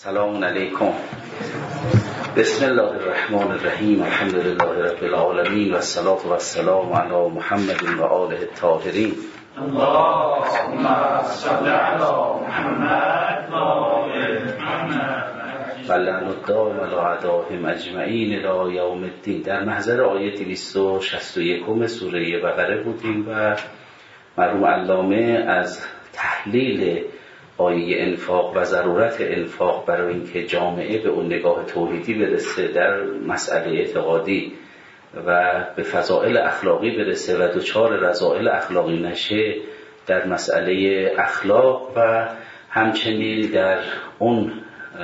سلام علیکم. بسم الله الرحمن الرحیم. الحمد لله رب العالمین و الصلاة و السلام علی محمد و آله الطاهرین. اللهم صل علی محمد و آل محمد و لعن الدائم علی اعدائهم اجمعین الی یوم الدین. در محضر آیه 261 سوره بقره بودیم و مرحوم علامه از تحلیل آیه انفاق و ضرورت انفاق برای اینکه جامعه به اون نگاه توحیدی برسه در مسئله اعتقادی و به فضائل اخلاقی برسه و دچار رذائل اخلاقی نشه در مسئله اخلاق و همچنین در اون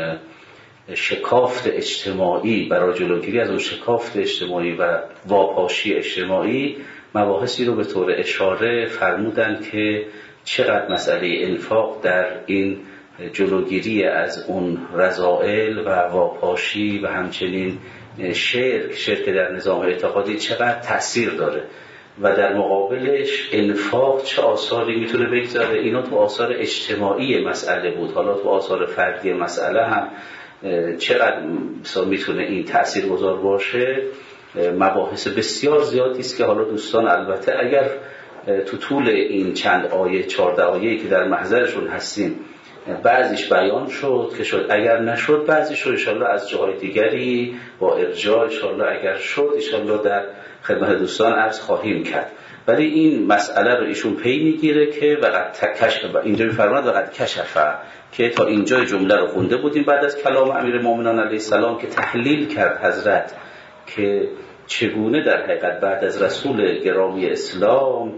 شکافت اجتماعی برای جلوگیری از اون شکافت اجتماعی و واپاشی اجتماعی مباحثی رو به طور اشاره فرمودن که چقدر مسئله انفاق در این جلوگیری از اون رذائل و واپاشی و همچنین شرک در نظام اعتقادی چقدر تأثیر داره و در مقابلش انفاق چه آثاری میتونه بگذاره. اینا تو آثار اجتماعی مسئله بود، حالا تو آثار فردی مسئله هم چقدر میتونه این تأثیر گذار باشه. مباحث بسیار زیادی است که حالا دوستان البته اگر تو طول این چند آیه 14 آیه‌ای که در محضرشون هستیم بعضیش بیان شد که شد، اگر نشد بعضیش رو انشالله از جاهای دیگری با ارجاع انشالله اگر شد انشالله در خدمت دوستان عرض خواهیم کرد. ولی این مسئله رو ایشون پی میگیره که وقت کشف اینجا میفرماید وقت کشف که تا اینجای جمله رو خونده بودیم بعد از کلام امیرالمومنین علیه السلام که تحلیل کرد حضرت که چگونه در حقیقت بعد از رسول گرامی اسلام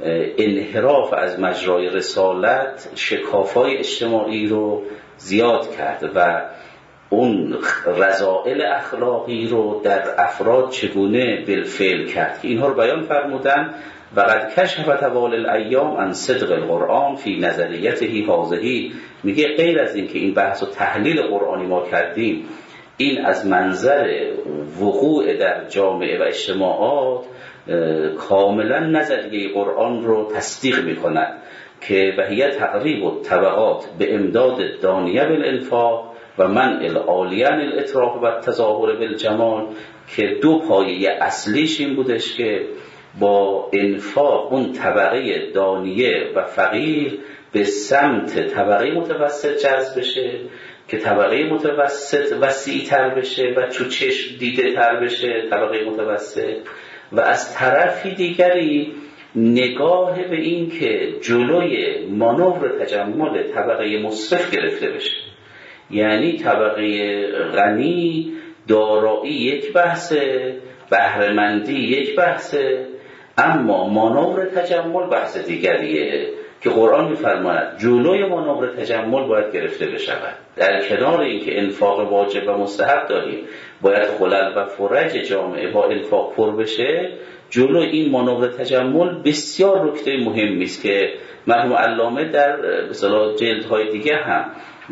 انحراف از مجرای رسالت شکافای اجتماعی رو زیاد کرد و اون رذائل اخلاقی رو در افراد چگونه بالفعل کرد که اینها رو بیان فرمودن. و قد کشف طوال الایام عن صدق القرآن فی نظریته هذه. میگه غیر از این که این بحث و تحلیل قرآنی ما کردیم، این از منظر وقوع در جامعه و اجتماعات کاملا نظریه قرآن رو تصدیق می‌کند که وهی تقریب الطبقات به امداد دانیه بالانفاق و منع العالیان الاطراف و تظاهر بالجمال، که دو پایه اصلیش این بودش که با انفاق اون طبقه دانیه و فقیر به سمت طبقه متوسط جذب بشه که طبقه متوسط وسیع‌تر بشه و چو چشم دیده تر بشه طبقه متوسط، و از طرفی دیگری نگاه به این که جلوی مانور تجمل طبقه مسرف گرفته بشه. یعنی طبقه غنی دارایی یک بحثه، بهره‌مندی یک بحثه، اما مانور تجمل بحث دیگریه که قرآن می‌فرماید جلوی مانور تجمل باید گرفته بشود. در کنار اینکه انفاق واجب و مستحب داریم، باید خلل و فرج جامعه با انفاق پر بشه. جلوی این مانور تجمل بسیار نکته مهمی است که مرحوم علامه در مثلا جلدهای دیگه هم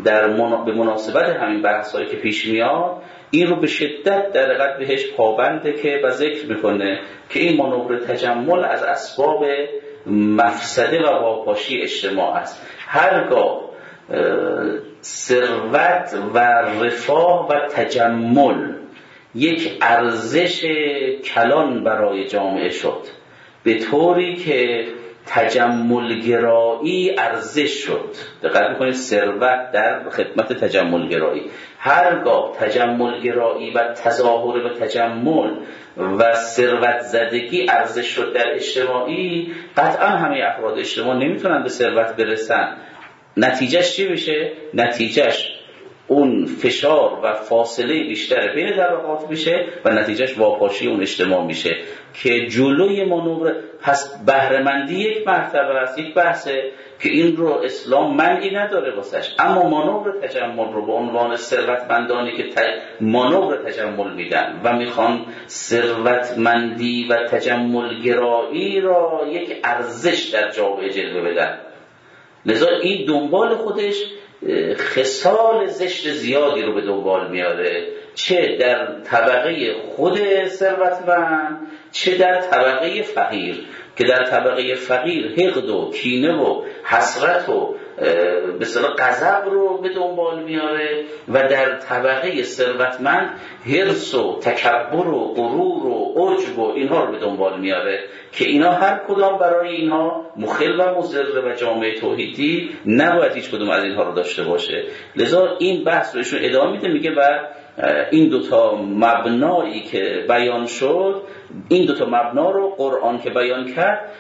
به مناسبت همین بحثایی که پیش میاد این رو به شدت در حقیقت بهش پابنده که و ذکر میکنه که این مانور تجمل از اسباب مفسده و واپاشی اجتماع است. هرگاه ثروت و رفاه و تجمل یک ارزش کلان برای جامعه شد به طوری که تجملگرایی ارزش شد، دقت میکنید ثروت در خدمت تجملگرایی، هرگاه تجملگرایی و تظاهر و تجمل و ثروت زدگی ارزش شد در اجتماعی، قطعا همه افراد اجتماع نمیتونن به ثروت برسن. نتیجهش چی میشه؟ نتیجهش اون فشار و فاصله بیشتر بین طبقات میشه و نتیجهش واپاشی اون اجتماع میشه که جلوی مانور. پس بهره‌مندی یک مرتبه است، یک بحثه که این رو اسلام منعی نداره واسش، اما مانور تجمل رو به عنوان ثروتمندانی که مانور تجمل میدن و میخوان ثروتمندی و تجملگرایی را یک ارزش در جامعه جلوه بدن، لذا این دنبال خودش خصال زشت زیادی رو به دنبال میاره، چه در طبقه خود ثروتمند چه در طبقه فقیر، که در طبقه فقیر حقد و کینه و حسرت و به اصطلاح غضب رو به دنبال میاره و در طبقه ثروتمند حرص و تکبر و غرور و عجب و اینها رو به دنبال میاره که اینا هر کدام برای اینها مخل و مضر و جامعه توحیدی نباید هیچ کدوم از اینها رو داشته باشه. لذا این بحث رو ایشون ادامه میده، میگه و این دوتا مبنایی که بیان شد، این دوتا مبنا رو قرآن که بیان کرد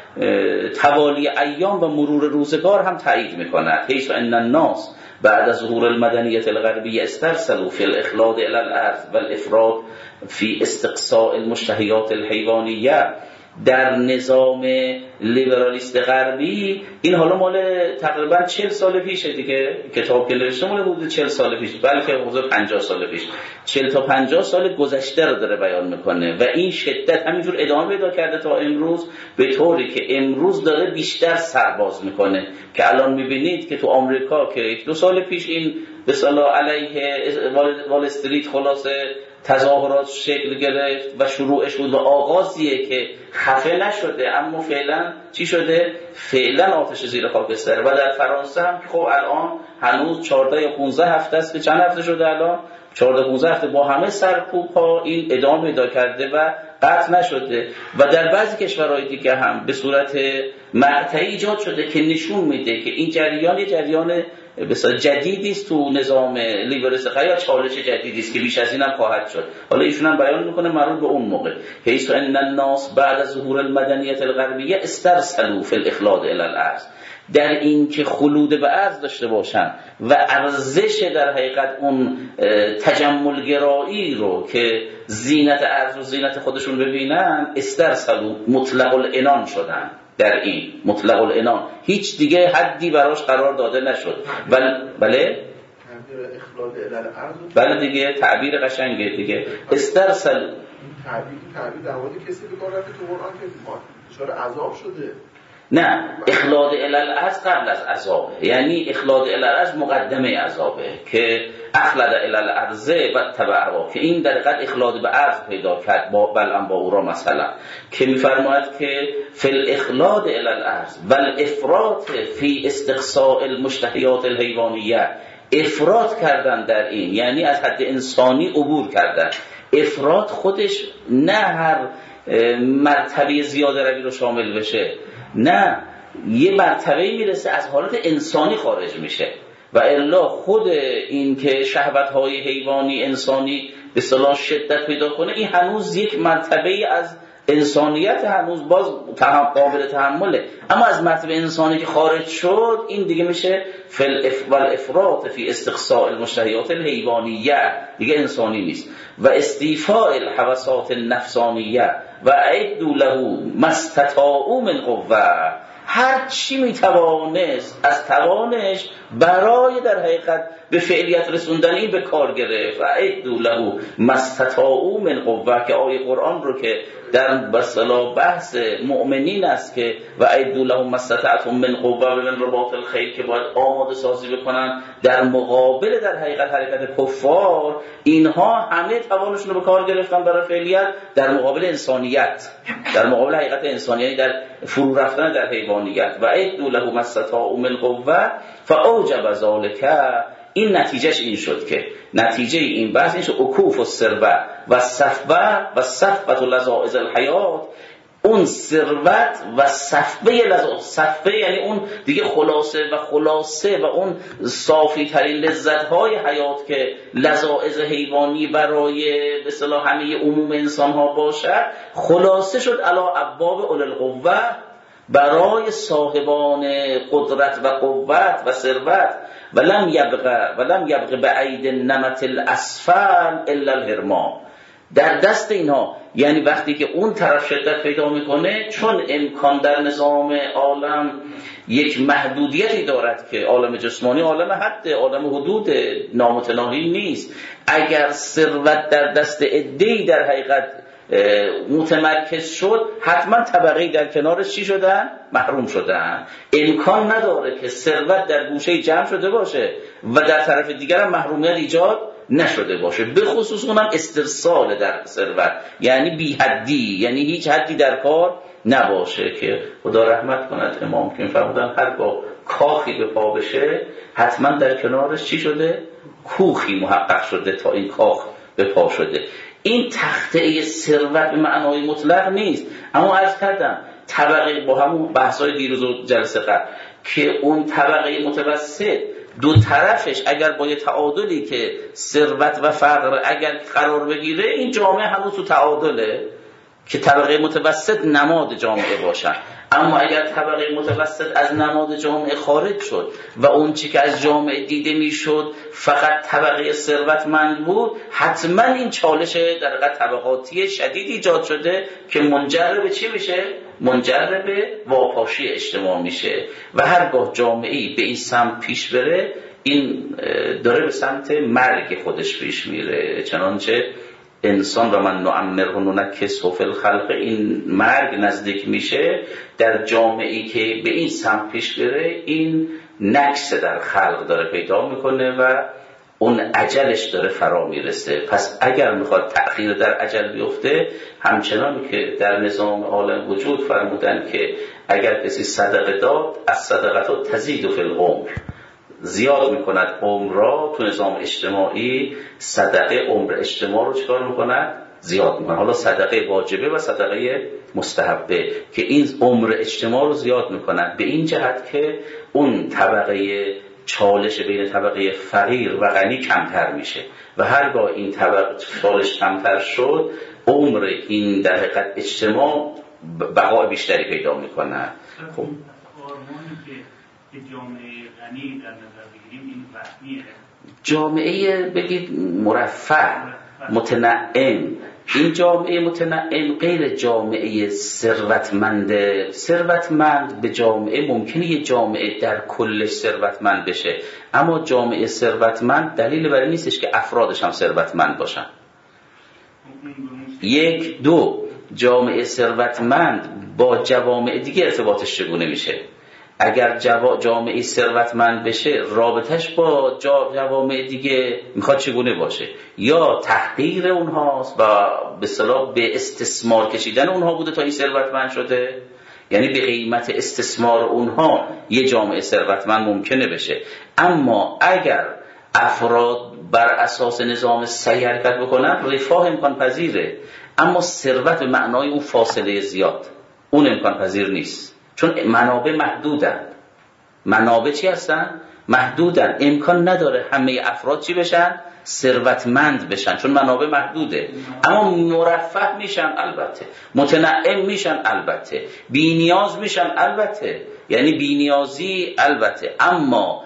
توالی ایام و مرور روزگار هم تایید میکند. حیث ان الناس بعد از ظهور المدنیت الغربیه استرسلوا فی الاخلاد الی الارض والافراد فی استقصاء المشتهیات الحیوانیه. در نظام لیبرالیست غربی این حالا مال تقریبا 40 سال پیشه دیگه، کتاب که نوشته مال حدود 40 سال پیش، بلکه حدود 50 سال پیش، 40 تا 50 سال گذشته رو داره بیان میکنه و این شدت همینجور ادامه پیدا کرده تا امروز، به طوری که امروز داره بیشتر سرباز میکنه که الان میبینید که تو آمریکا که 1-2 سال پیش این به اصطلاح علیه وال استریت خلاصه تظاهرات شکل گرفت و شروعش بود و آغازیه که خفه نشده، اما فعلا چی شده؟ فعلا آتش زیر خاکستر. و در فرانسه هم که خب الان هنوز 14 یا 15 هفته است که چند هفته شده الان 14-15 هفته با همه سرکوب ها این ادامه پیدا کرده و قطع نشده. و در بعضی کشورهای دیگه هم به صورت مقطعی ایجاد شده که نشون میده که این جریان یه جریان بسیار جدیدی است تو نظام لیبرالیسم یا چالش جدیدی است که بیش از این هم خواهد شد. حالا ایشون هم بیان میکنه مربوط به اون موقع حیث ان الناس بعد از ظهور المدنیت الغربیه استرسلوا فی الاخلاد الی الارض، در این که خلود به ارض داشته باشن و ارزش در حقیقت اون تجمل گرایی رو که زینت ارض و زینت خودشون ببینن، استرسلوا مطلق العنان شدن. در این مطلق العنان هیچ دیگه حدی براش قرار داده نشد. بله بله دیگه تعبیر قشنگه دیگه. استرسل تعبیر در مورد کسی به کار رفته تو قرآن که دچار عذاب شده. نه، اخلاد الی الارض قبل از عذابه، یعنی اخلاد الی الارض مقدمه عذابه که اخلد الی الارض و تبعها، که این در حقیقت اخلاد به ارض پیدا کرد با بلعم با اورا مثلا، که میفرماید که فی الاخلاد الی الارض و الافراط فی استقصاء المشتهیات الحیوانیه، افراط کردن در این یعنی از حد انسانی عبور کردن. افراط خودش نه هر مرتبه زیاده روی رو شامل بشه، نه یه مرتبه میرسه از حالت انسانی خارج میشه و الا خود این که شهوت‌های حیوانی انسانی به اصطلاح شدت پیدا کنه، این هنوز یک مرتبه از انسانیت هنوز باز قابل تحمله، اما از مرتبه انسانی که خارج شد این دیگه میشه الافراط فی استقصاء المشتهیات الحیوانیه، دیگه انسانی نیست. و استیفاء الحواسات النفسانیه و اعدوا له ما استطاعوا من قوه، هر چی میتوانست از توانش برای در حقیقت به فعلیت رسوندن این به کار گرفت. و اعدوا له ما استطاعوا من قوه، که آیه قرآن رو که در بسلا بحث مؤمنین است که و اعدوا له ما استطعتم من قوه و من رباط الخیل، که باید آماده سازی بکنن در مقابل در حقیقت حرکت کفار، اینها همه توانشون رو به کار گرفتن برای فعلیت در مقابل انسانیت، در مقابل حقیقت انسانی، در فرو رفتن در حیوانیت. و اعدوا له ما استطاعوا من قوه فاوجب ذلک، این نتیجهش این شد که نتیجه این بحث این شد عکوف الثروه و صفوه و صفوه لذائذ الحیات، اون ثروت و صفوه یعنی اون دیگه خلاصه و اون صافی ترین لذت های حیات که لذائذ حیوانی برای به اصطلاح همه عموم انسان ها باشد، خلاصه شد علی ابواب اول القوه، برای صاحبان قدرت و قوت و ثروت. ولم یبقى بعید النمط الاسفل الا الهرمان، در دست اینها، یعنی وقتی که اون طرف شدت پیدا میکنه، چون امکان در نظام عالم یک محدودیتی دارد که عالم جسمانی عالم حد، عالم حدود نامتناهی نیست. اگر ثروت در دست عده‌ای در حقیقت متمرکز شد، حتما طبقه‌ای در کنارش چی شدن؟ محروم شدن. امکان نداره که ثروت در گوشه جمع شده باشه و در طرف دیگر هم محرومیت ایجاد نشده باشه، به خصوص اونم استرسال در ثروت، یعنی بی حدی، یعنی هیچ حدی در کار نباشه. که خدا رحمت کند امام که فرمودن هرگاه کاخی به پا بشه حتما در کنارش چی شده؟ کوخی محقق شده تا این کاخ به پا شده. این تخته ثروت به معنای مطلق نیست، اما عرض کردم طبقه با همون بحث‌های دیروز و جلسه قبل که اون طبقه متوسط دو طرفش اگر با یه تعادلی که ثروت و فقر اگر قرار بگیره، این جامعه هنوز تو تعادله که طبقه متوسط نماد جامعه باشن. اما اگر طبقه متوسط از نماد جامعه خارج شد و اون چی که از جامعه دیده میشد فقط طبقه ثروتمند بود، حتما این چالش در حقیقت طبقاتی شدید ایجاد شده که منجر به چی میشه؟ منجر به واپاشی اجتماع میشه و هرگاه جامعه‌ای به این سمت پیش بره، این داره به سمت مرگ خودش پیش میره. چنانچه انسان و من نعمره ننکسه فی الخلق، این مرگ نزدیک میشه در جامعه‌ای که به این سمت پیش بره، این نکس در خلق داره پیدا میکنه و اون اجلش داره فرا میرسه. پس اگر میخواد تأخیر در اجل بیفته، همچنان که در نظام عالم وجود فرمودن که اگر کسی صدقه داد، از صدقه تزید فی العمر، زیاد میکند عمر را. تو نظام اجتماعی صدقه عمر اجتماع رو چکار میکند؟ زیاد میکنه. حالا صدقه واجبه و صدقه مستحبه که این عمر اجتماع رو زیاد میکنند، به این جهت که اون طبقه چالش بین طبقه فقیر و غنی کمتر میشه و هرگاه این طبقه چالش کمتر شد، عمر این در حقیقت اجتماع بقای بیشتری پیدا میکنه. خب جامعه غنی در نظر بگیریم این وهمیه، جامعه بگید مرفه متنعم. این جامعه متنعم غیر جامعه ثروتمند. ثروتمند به جامعه ممکنه یه جامعه در کلش ثروتمند بشه، اما جامعه ثروتمند دلیل بر این نیستش که افرادش هم ثروتمند باشن. یک، دو، جامعه ثروتمند با جوامع دیگه ارتباطش چگونه میشه؟ اگر جامعه ثروتمند بشه، رابطش با جوامع دیگه میخواد چگونه باشه؟ یا تحقیر اونهاست و به اصطلاح به استثمار کشیدن اونها بوده تا این ثروتمند شده؟ یعنی به قیمت استثمار اونها یه جامعه ثروتمند ممکنه بشه. اما اگر افراد بر اساس نظام صحیح حرکت بکنن، رفاه امکان پذیره، اما ثروت به معنای اون فاصله زیاد اون امکان پذیر نیست، چون منابع محدودن. منابع چی هستن؟ محدودن. امکان نداره همه افراد چی بشن؟ ثروتمند بشن، چون منابع محدوده. اما مرفه میشن البته، متنعم میشن البته، بی نیاز میشن البته، یعنی بی نیازی البته. اما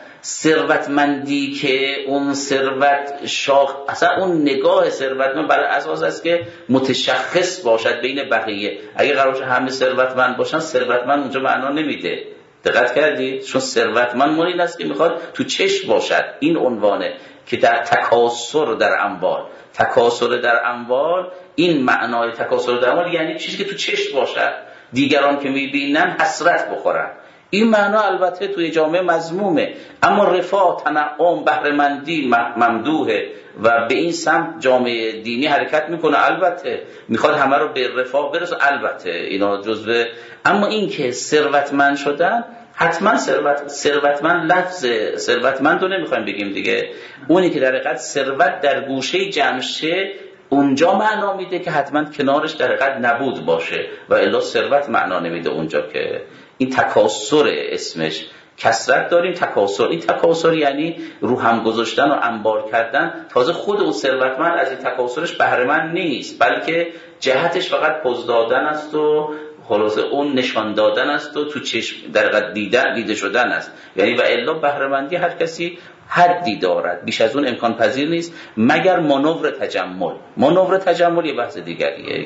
ثروتمندی که اون ثروت شاخ، اصلا اون نگاه ثروتمند برای اساس است که متشخص باشد بین بقیه. اگه قرار باشه همه ثروتمند باشن، ثروتمند اونجا معنا نمیده. دقت کردید؟ چون ثروتمند مال این است که میخواد تو چشم باشد. این عنوانه که در تکاثر در اموال، تکاثر در اموال، این معنای تکاثر در اموال یعنی چیزی که تو چشم باشد، دیگران که میبینن حسرت بخورن. این معنا البته توی جامعه مذمومه، اما رفاه، تنعم، بهره‌مندی ممدوحه و به این سمت جامعه دینی حرکت میکنه. البته میخواد همه رو به رفاه برسه، البته اینا جزوه. اما این که ثروتمند شدن، حتما ثروتمند، لفظ ثروتمند رو نمیخوایم بگیم دیگه، اونی که در حقیقت ثروت در گوشه جمعشه اونجا معنا میده که حتما کنارش در حقیقت نبود باشه و الا ثروت معنا نمیده اونجا. که این تکاثر اسمش، کثرت داریم، تکاثر. این تکاثر یعنی رو هم گذاشتن و انبار کردن. تازه خود اون ثروتمند از این تکاثرش بهره‌مند نیست، بلکه جهتش فقط پوز دادن است و خلاصه اون نشان دادن است و تو چشم در حقیقت دیده شدن است. یعنی و الا بهره‌مندی هر کسی حدی دارد، بیش از اون امکان پذیر نیست مگر مانور تجمل. مانور تجمل یه بحث دیگریه.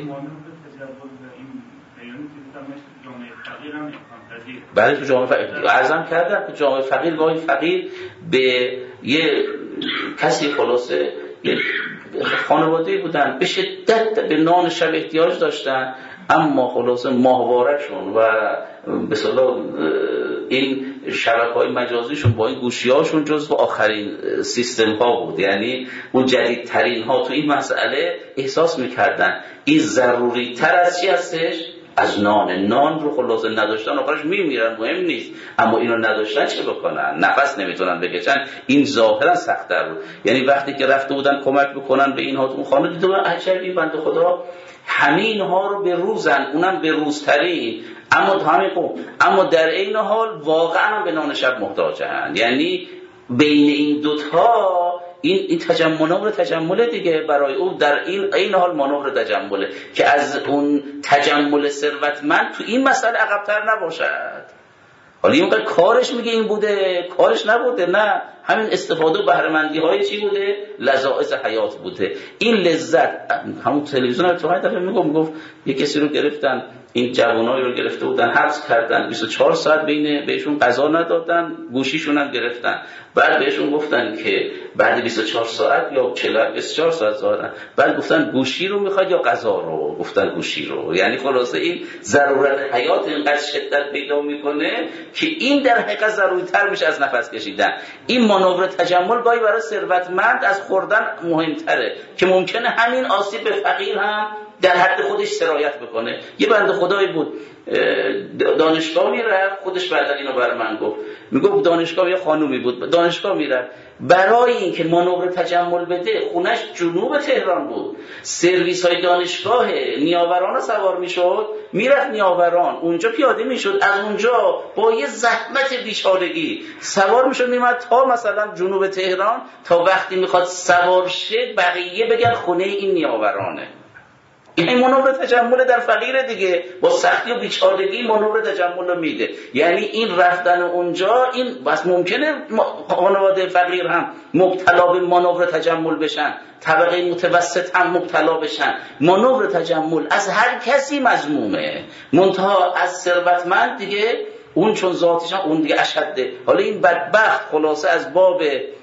برای تو جامعه فقیر عرضم کردم که جامعه فقیر گاهی فقیر به یه کسی، خلاصه یه خانواده بودن به شدت به نان شب احتیاج داشتن، اما خلاصه ماهواره‌شون و به اصطلاح این شبکه‌های مجازیشون با این گوشی‌هاشون جزو آخرین سیستم‌ها بود. یعنی اون جدیدترین ها تو این مسئله احساس می‌کردن این ضروری تر از چی هستش؟ از نان رو خلاصه نداشتن آخرش میمیرن، مهم نیست، اما اینو نداشتن چه بکنن؟ نفس نمیتونن بکشن. این ظاهرا سخت‌تر بود. یعنی وقتی که رفته بودن کمک بکنن به اینها تو اون خانه، دیدن عجب این بنده خدا همین ها رو به روزن، اونم به روزترین، اما در این حال واقعا به نان شب محتاجن. یعنی بین این دوتا این تجمل تجمل دیگه برای او در این حال مانور تجمله که از اون تجمل ثروتمند تو این مسئله عقب‌تر نباشد. حالا این کارش میگه این بوده، کارش نبوده، نه، همین استفاده و بهره‌مندی های چی بوده؟ لذائذ حیات بوده. این لذت همون تلویزیون رو تو همین دفعه میگفت یه کسی رو گرفتن، این جوانایی رو گرفته بودن حبس کردن، 24 ساعت بهشون غذا ندادن، گوشیشون هم گرفتن. بعد بهشون گفتن که بعد 24 ساعت یا 24 ساعت ظاهرا، بعد گفتن گوشی رو میخواد یا غذا رو؟ گفتن گوشی رو. یعنی خلاصه این ضرورت حیات اینقدر شدت پیدا میکنه که این در حقیقت ضروری‌تر میشه از نفس کشیدن. این مانور تجمل گاهی برای ثروتمند از خوردن مهمتره که ممکنه همین آسیب به فقیر هم در حد خودش سرایت بکنه. یه بنده خدایی بود دانشگاه میرفت، خودش بعدا اینو برای من میگفت دانشگاه، یه خانومی بود دانشگاه میرفت، برای اینکه مانور تجمل بده خونش جنوب تهران بود، سرویس های دانشگاه نیاوران رو سوار میشد، میرفت نیاوران، اونجا پیاده میشد، از اونجا با یه زحمت بیچارگی سوار میشد میمد تا مثلا جنوب تهران، تا وقتی میخواد سوار شه بقیه بگن خونه این نیاورانه. این مانور تجمل در فقیر دیگه، با سختی و بیچارگی مانور تجمل رو میده. یعنی این رفتن اونجا، این بس ممکنه خانواده فقیر هم مبتلا به مانور تجمل بشن، طبقه متوسط هم مبتلا بشن. مانور تجمل از هر کسی مذمومه، منتها از ثروتمند دیگه اون چون ذاتش هم اون دیگه اشده. حالا این بدبخت خلاصه از باب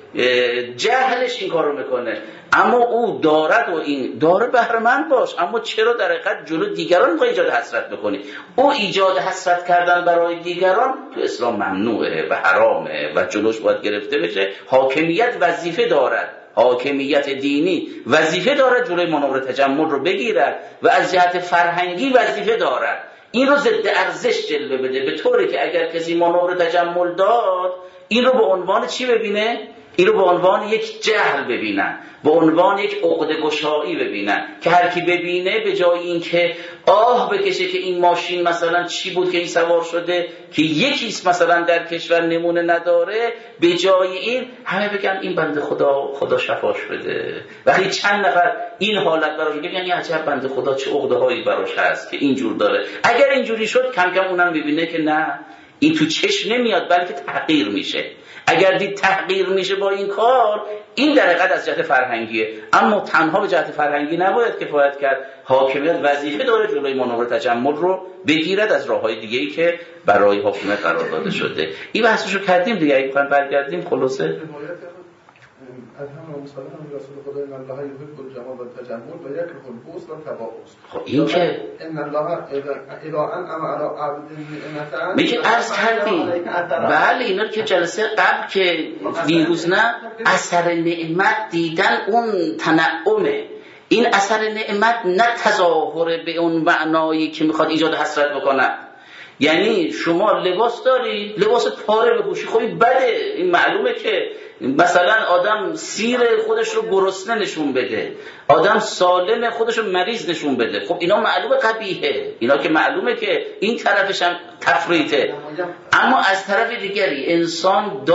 جهلش این کارو میکنه، اما او دارد و این داره بهره‌مند باش، اما چرا در حقیقت جلو دیگران میخوای ایجاد حسرت بکنی؟ او ایجاد حسرت کردن برای دیگران تو اسلام ممنوعه و حرامه و جلوش باید گرفته بشه. حاکمیت وظیفه دارد، حاکمیت دینی وظیفه دارد جلوی مانور تجمل رو بگیرد و از جهت فرهنگی وظیفه دارد این رو ضد ارزش جلوه بده، به طوری که اگر کسی مانور تجمل داد این رو به عنوان چی ببینه؟ این رو به عنوان یک جهل ببینن، به عنوان یک عقده گشایی ببینن، که هر کی ببینه به جای این که آه بکشه که این ماشین مثلا چی بود که این سوار شده که یکیست مثلا در کشور نمونه نداره، به جای این همه بگن این بنده خدا شفاش بده. وقتی چند نفر این حالت براش بگن یعنی عجب بنده خدا چه عقده هایی براش هست که اینجور داره، اگر اینجوری شد کم کم اونم ببینه که نه این تو چشم نمیاد بلکه تحقیر میشه. اگر دید تحقیر میشه با این کار، این در حقیقت از جهت فرهنگیه. اما تنها به جهت فرهنگی نباید کفایت کرد، حاکمیت وظیفه داره جلوی مانور تجمل رو بگیرد از راههای دیگه‌ای که برای حکومت قرار داده شده. این بحثشو کردیم دیگه، اگه بخوایم برگردیم خلاصه از همون مثلا رسول خدا ان الله یحب الجمال و التجمل و یکره البؤس و التباؤس. خب این که ان الله اذا انعم علی عبد نعمتا میگه عرض کردیم، بله اینا که جلسه قبل که دیروز نه، اثر نعمت دیدن اون تنعمه. این اثر نعمت نه تظاهر به اون معنایی که میخواد ایجاد حسرت بکنه. یعنی شما لباس داری، لباس پاره بپوشی، خب این بده، این معلومه که مثلا آدم سیر خودش رو گرسنه نشون بده، آدم سالم خودش رو مریض نشون بده، خب اینا معلومه قبیحه، اینا که معلومه که این طرفش هم تفریطه. اما از طرف دیگری انسان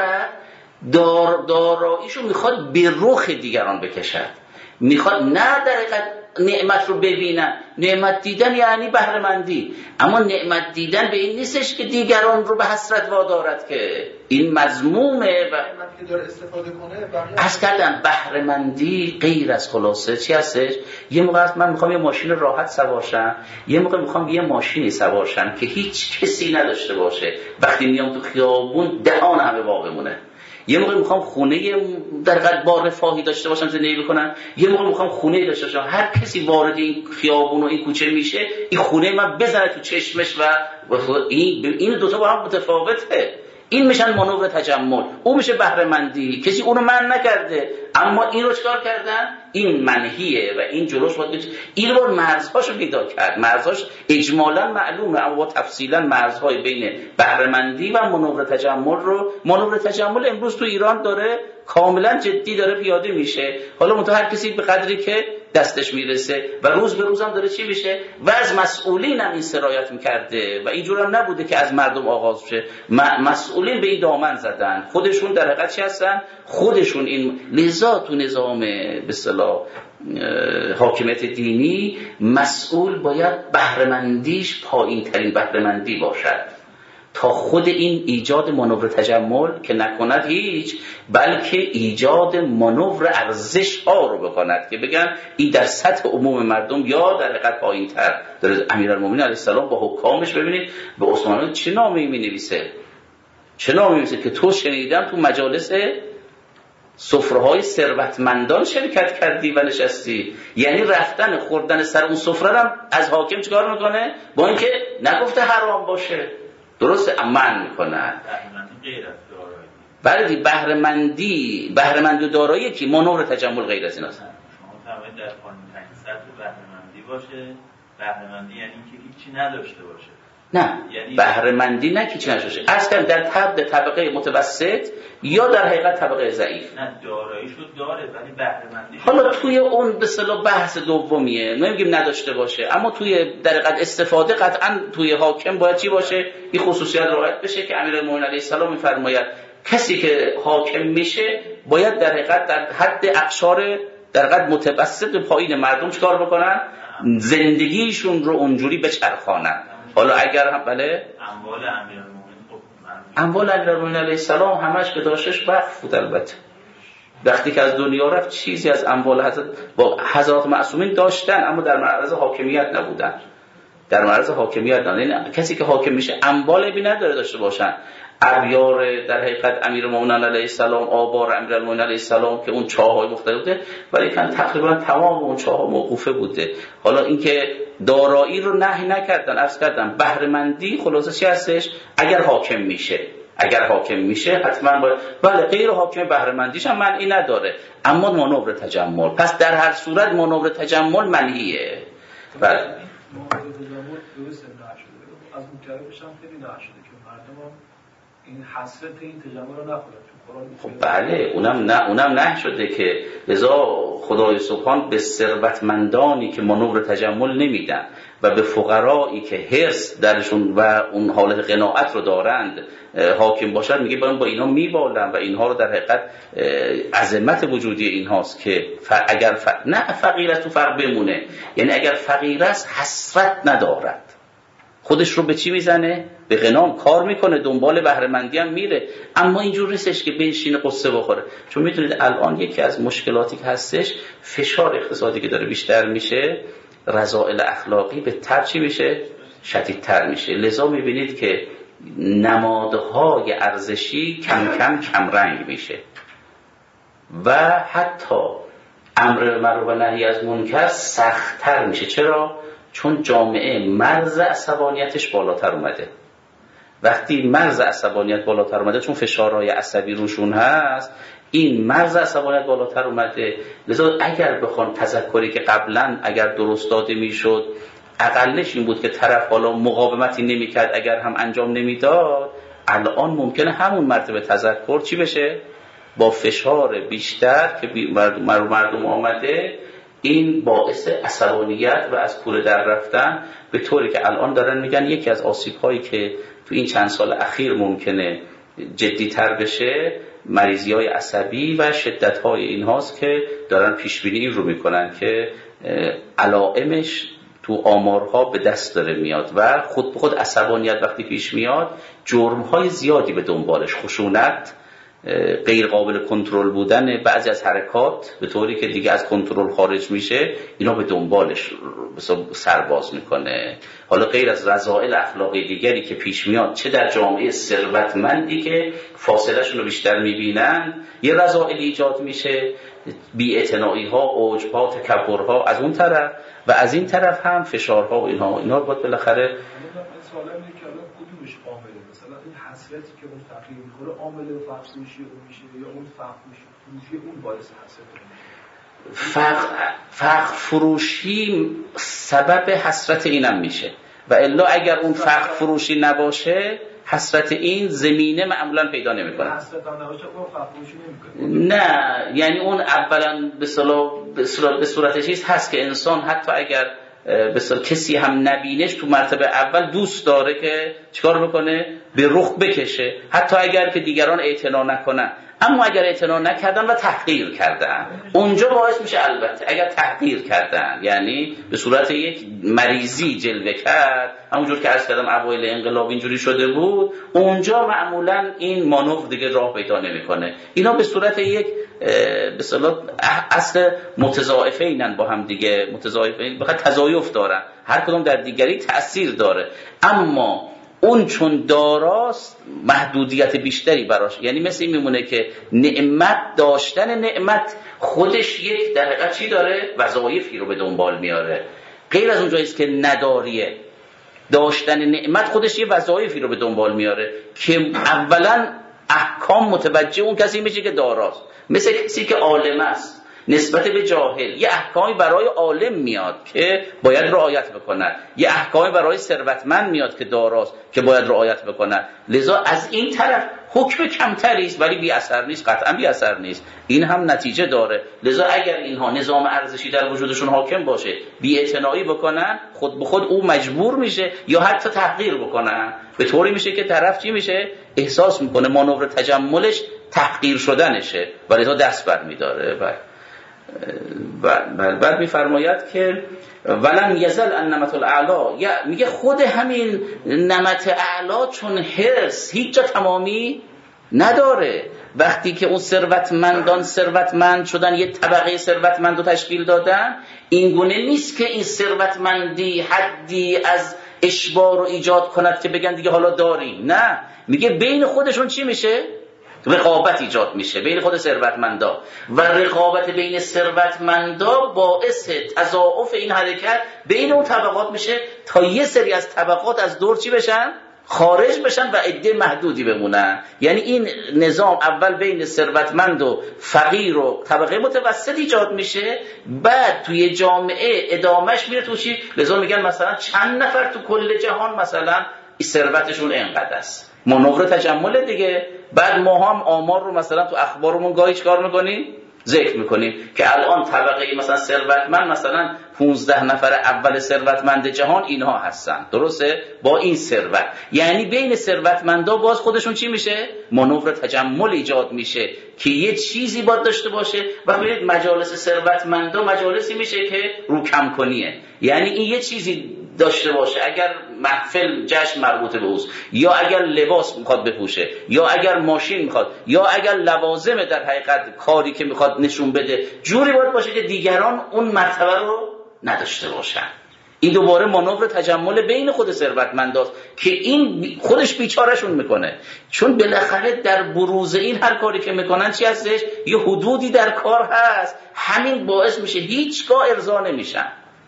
داراییشو میخواد به رخ دیگران بکشد، میخواد نه در حقیقت نعمت رو ببینن. نعمت دیدن یعنی بهره‌مندی، اما نعمت دیدن به این نیستش که دیگران رو به حسرت وادارد، که این مذمومه. و که داره استفاده کنه از کردن بهره‌مندی غیر از خلاصه چی هستش؟ یه موقع من میخوام یه ماشین راحت سوار شم، یه موقع میخوام یه ماشینی سوار شم که هیچ کسی نداشته باشه، وقتی میام تو خیابون دهان همه وا بمونه. یه موقع میخوام خونه در قد با رفاهی داشته باشم زندگی بکنم، یه موقع میخوام خونه داشته باشم هر کسی وارد این خیابون و این کوچه میشه این خونه من بزنه تو چشمش و این دوتا با هم متفاوته. این میشن مانور تجمل، اون میشه بهره‌مندی، کسی اونو منع نکرده، اما این رو چکار کردن؟ این منهیه و این جلوش باید این رو مرزهاشو پیدا کرد. مرزهاش اجمالا معلومه، اما تفصیلا مرزهای بین بهره‌مندی و مانور تجمل رو، مانور تجمل امروز تو ایران داره کاملا جدی داره پیاده میشه. حالا منتها هر کسی به قدری که دستش میرسه و روز به روز هم داره چی میشه و از مسئولین هم این سرایت میکرده و اینجور هم نبوده که از مردم آغاز بشه. مسئولین به این دامن زدن، خودشون در حقیقت چی هستن؟ خودشون این. لذا تو نظام به اصطلاح حاکمیت دینی مسئول باید بهره‌مندیش پایین ترین بهره‌مندی باشد تا خود این ایجاد مانور تجمل که نکند هیچ، بلکه ایجاد مانور ارزش ها رو بکند که بگن این در سطح عموم مردم یا در حقیقت پایین تر. در امیرالمومنین علیه السلام با حکامش ببینید به عثمانیان چه نامی می نویسه، چه نامی می نویسه که تو شنیدم تو مجالس سفره‌های ثروتمندان شرکت کردی و نشستی. یعنی رفتن خوردن سر اون سفره هم از حاکم چیکار میکنه؟ با اینکه نگفته حرام باشه، درسته امن میکنن. بله بهره‌مندی و دارایی که مانور تجمل غیر از ایناست. شما فرمایید در قانون تعیین سطح بهره‌مندی باشه. بهره‌مندی یعنی که هیچی نداشته باشه. نه، یعنی بهره‌مندی نه که چی نشه. اصلا در طبقه متوسط یا در حقیقت طبقه ضعیف. نه، داراییشو داره ولی بهره‌مندی. حالا توی اون به اصطلاح بحث دومیه، نمیگیم نداشته باشه، اما توی در حقیقت استفاده قطعا توی حاکم باید چی باشه؟ این خصوصیت رعایت بشه که امیرالمومنین علیه السلام می‌فرماید کسی که حاکم میشه باید در حقیقت در حد اقشار در حقیقت متوسط پایین مردم چیکار بکنن؟ زندگیشون رو اونجوری بچرخانن. حالا اگر هم بله اموال امیرالمومنین علیه السلام همش که داشتش وقف بود. البته وقتی که از دنیا رفت چیزی از اموال حضرات معصومین داشتن اما در معرض حاکمیت نبودن. در معرض حاکمیت نبودن. یعنی کسی که حاکم میشه اموال بی نداره داشته باشن. ابیار در حقیقت امیرالمومنین علیه السلام، آبار امیرالمومنین علیه السلام که اون چاهای مختلف بوده ولی کن تقریبا تمام اون چاها موقوفه بوده. حالا اینکه دارایی رو نهی نکردن، عرض کردم بهره‌مندی خلاصه چی هستش؟ اگر حاکم میشه حتما باید، بله غیر حاکم بهره‌مندیش هم منعی نداره اما مانور تجمل، پس در هر صورت مانور تجمل منهیه. بله مانور تجمل درست نشده، از اون طرفش هم خیلی نشده که مردم این حسرت این تجمل رو نخورد. خب بله اونم نه شده که لذا خدای سبحان به ثروتمندانی که مانور تجمل نمیدن و به فقرایی که حرص درشون و اون حالت قناعت رو دارند حاکم باشد میگه با اینا میبالم و اینها رو در حقیقت عظمت وجودی اینهاست که اگر نه فقیر است تو فرق بمونه، یعنی اگر فقیر است حسرت ندارد، خودش رو به چی میزنه؟ به غنام کار میکنه، دنبال بهره‌مندی هم میره، اما اینجور نیستش که بنشینه قصه بخوره. چون میدونید الان یکی از مشکلاتی که هستش فشار اقتصادی که داره بیشتر میشه، رذائل اخلاقی به تبع چی میشه؟ شدیدتر میشه. لذا میبینید که نمادهای ارزشی کم رنگ میشه و حتی امر معروف و نهی از منکر سخت‌تر میشه. چرا؟ چون جامعه مرز عصبانیتش بالاتر اومده. وقتی مرز عصبانیت بالاتر اومده، چون فشارهای عصبی روشون هست، این مرز عصبانیت بالاتر اومده. لذا اگر بخوان تذکری که قبلا اگر درست داده میشد اقلش این بود که طرف حالا مقاومتی نمیکرد اگر هم انجام نمیداد، الان ممکنه همون مرتبه تذکر چی بشه؟ با فشار بیشتر که مردم آمده، این باعث عصبانیت و از کوره در رفتن، به طوری که الان دارن میگن یکی از آسیب‌هایی که تو این چند سال اخیر ممکنه جدی‌تر بشه مریضی‌های عصبی و شدت‌های اینهاست که دارن پیش‌بینی این رو میکنن که علائمش تو آمارها به دست داره میاد و خود به خود عصبانیت وقتی پیش میاد جرم‌های زیادی به دنبالش، خشونت، غیر قابل کنترل بودن بعضی از حرکات به طوری که دیگه از کنترل خارج میشه، اینا به دنبالش سرباز میکنه. حالا غیر از رذائل اخلاقی دیگری که پیش میاد، چه در جامعه ثروتمندی که فاصله شون رو بیشتر میبینن یه رذائل ایجاد میشه، بی‌اعتنایی ها، اوج ها، تکبر ها از اون طرف و از این طرف هم فشارها و اینا رو باید بالاخره سوال اینه که الان کدومش عامله؟ مثلا این حسرتی که اون فقیر می‌خوره عامل فروشی اون میشه یا اون فروشی اون باعث حسرت میشه؟ فقر فروشی سبب حسرت اینم میشه و الا اگر اون فقر فروشی نباشه حسرت این زمینه معمولا پیدا نمیکنه. حسرت نباشه اون فقر فروشی نمیکنه. نه، یعنی اون اولا به صورت چیز هست که انسان حتی اگر بسیار کسی هم نبینش تو مرتبه اول دوست داره که چیکار بکنه؟ به رخ بکشه، حتی اگر که دیگران اعتنا نکنن. اما اگر اعتنا نکردن و تحقیر کردن اونجا باعث میشه، البته اگر تحقیر کردن یعنی به صورت یک مریضی جلوه کرد، همونجور که عرض کردم اوایل انقلاب اینجوری شده بود، اونجا معمولا این مانور دیگه راه پیدا نمیکنه. اینا به صورت یک به اصطلاح اصل متضاعفینن با هم دیگه، متضاعفین بخاطر تضاعف دارن، هر کدوم در دیگری تأثیر داره. اما اون چون داراست محدودیت بیشتری براش، یعنی مثل این میمونه که نعمت داشتن نعمت خودش یک در حقیقت چی داره؟ وظایفی رو به دنبال میاره. غیر از اون جاییست که نداریه، داشتن نعمت خودش یه وظایفی رو به دنبال میاره که اولا احکام متوجه اون کسی میشه که داراست. مثل کسی که عالم است نسبت به جاهل یه احکامی برای عالم میاد که باید رعایت بکنن، یه احکامی برای ثروتمند میاد که داراست که باید رعایت بکنن. لذا از این طرف حکم کمتری است ولی بی اثر نیست، قطعا بی اثر نیست، این هم نتیجه داره. لذا اگر اینها نظام ارزشی در وجودشون حاکم باشه، بی اعتنایی بکنن، خود به خود او مجبور میشه یا حتی تحقیر بکنن، به طوری میشه که طرف چی میشه؟ احساس میکنه مانور تجملش تحقیر شدنشه و لذا دست برمیداره. بعد میفرماید که ولم یزل النمط الاعلی، میگه خود همین نمط اعلا چون حرص هیچ جا تمامی نداره. وقتی که اون ثروتمندان ثروتمند شدن، یه طبقه ثروتمند رو تشکیل دادن، این گونه نیست که این ثروتمندی حدی از اشباع رو ایجاد کند که بگن دیگه حالا داریم. نه، میگه بین خودشون چی میشه؟ رقابت ایجاد میشه بین خود ثروتمندا و رقابت بین ثروتمندا باعث تضاعف این حرکت بین اون طبقات میشه تا یه سری از طبقات از دور چی بشن؟ خارج بشن و عده محدودی بمونن. یعنی این نظام اول بین ثروتمند و فقیر و طبقه متوسط ایجاد میشه، بعد توی جامعه ادامش میره تو چی؟ لذا میگن مثلا چند نفر تو کل جهان مثلا ثروتشون اینقدر است، مانور تجمل دیگه. بعد ما هم آمار رو مثلا تو اخبارمون گاهی چیکار میکنیم؟ ذکر میکنیم که الان طبقه مثلا ثروتمند مثلا 15 نفر اول ثروتمند جهان اینها هستن، درسته؟ با این ثروت، یعنی بین ثروتمندا باز خودشون چی میشه؟ مانور تجمل ایجاد میشه که یه چیزی باید داشته باشه. و ببینید مجالس ثروتمندا مجالسی میشه که رو کم کنیه، یعنی این یه چیزی داشته باشه، اگر محفل جشن مربوط به اوست، یا اگر لباس میخواد بپوشه، یا اگر ماشین میخواد، یا اگر لوازم در حقیقت کاری که میخواد نشون بده، جوری باید باشه که دیگران اون مرتبه رو نداشته باشن. این دوباره مانور تجمل بین خود ثروتمنداست که این خودش بیچارهشون میکنه، چون بالاخره در بروز این هر کاری که میکنن چی هستش؟ یه حدودی در کار هست، همین باعث میشه هیچگاه ارضا نمیشن.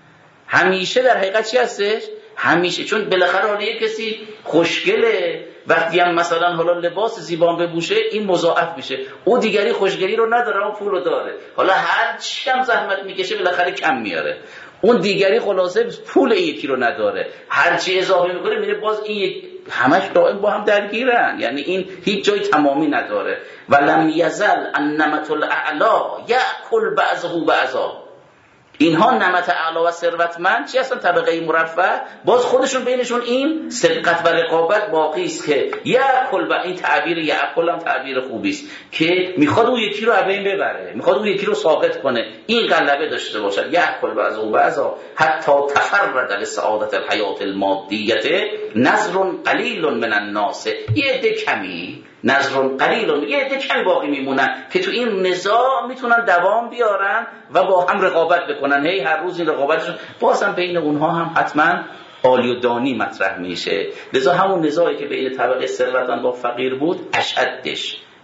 همیشه در حقیقت چی هستش؟ همیشه، چون بالاخره حالا یه کسی خوشگله، وقتی هم مثلا حالا لباس زیبان بپوشه این مضاعف میشه، او دیگری خوشگلی رو نداره و پول رو داره، حالا هر چی هم زحمت میکشه بالاخره کم میاره. اون دیگری خلاصه پول یکی رو نداره، هر چی اضافه میکنه میره باز این همش دائم با هم درگیرن، یعنی این هیچ جای تمامی نداره. ولم یزل النمط الاعلی یأکل بعضه بعضا، اینها نمط اعلی و ثروتمند چی هستن؟ طبقه مرفه، باز خودشون بینشون این سرقت و رقابت باقی است که یأکل، و این تعبیر یأکل هم تعبیر خوبی است که میخواد اون یکی رو از بین ببره، میخواد اون یکی رو ساقط کنه، این غلبه داشته باشه. یأکل بعضه بعضا حتی تفرد لسعادت الحیات المادیه نظر قلیل من الناس، یه عده کمی نظر قلیل، یه عده کمی باقی میمونن که تو این نزاع میتونن دوام بیارن و با هم رقابت بکنن، هی هر روز این رقابتشون بازم بین اونها هم حتما عالی و دانی مطرح میشه. لذا همون نزاعی که بین طبقه ثروتمند با فقیر بود اشدش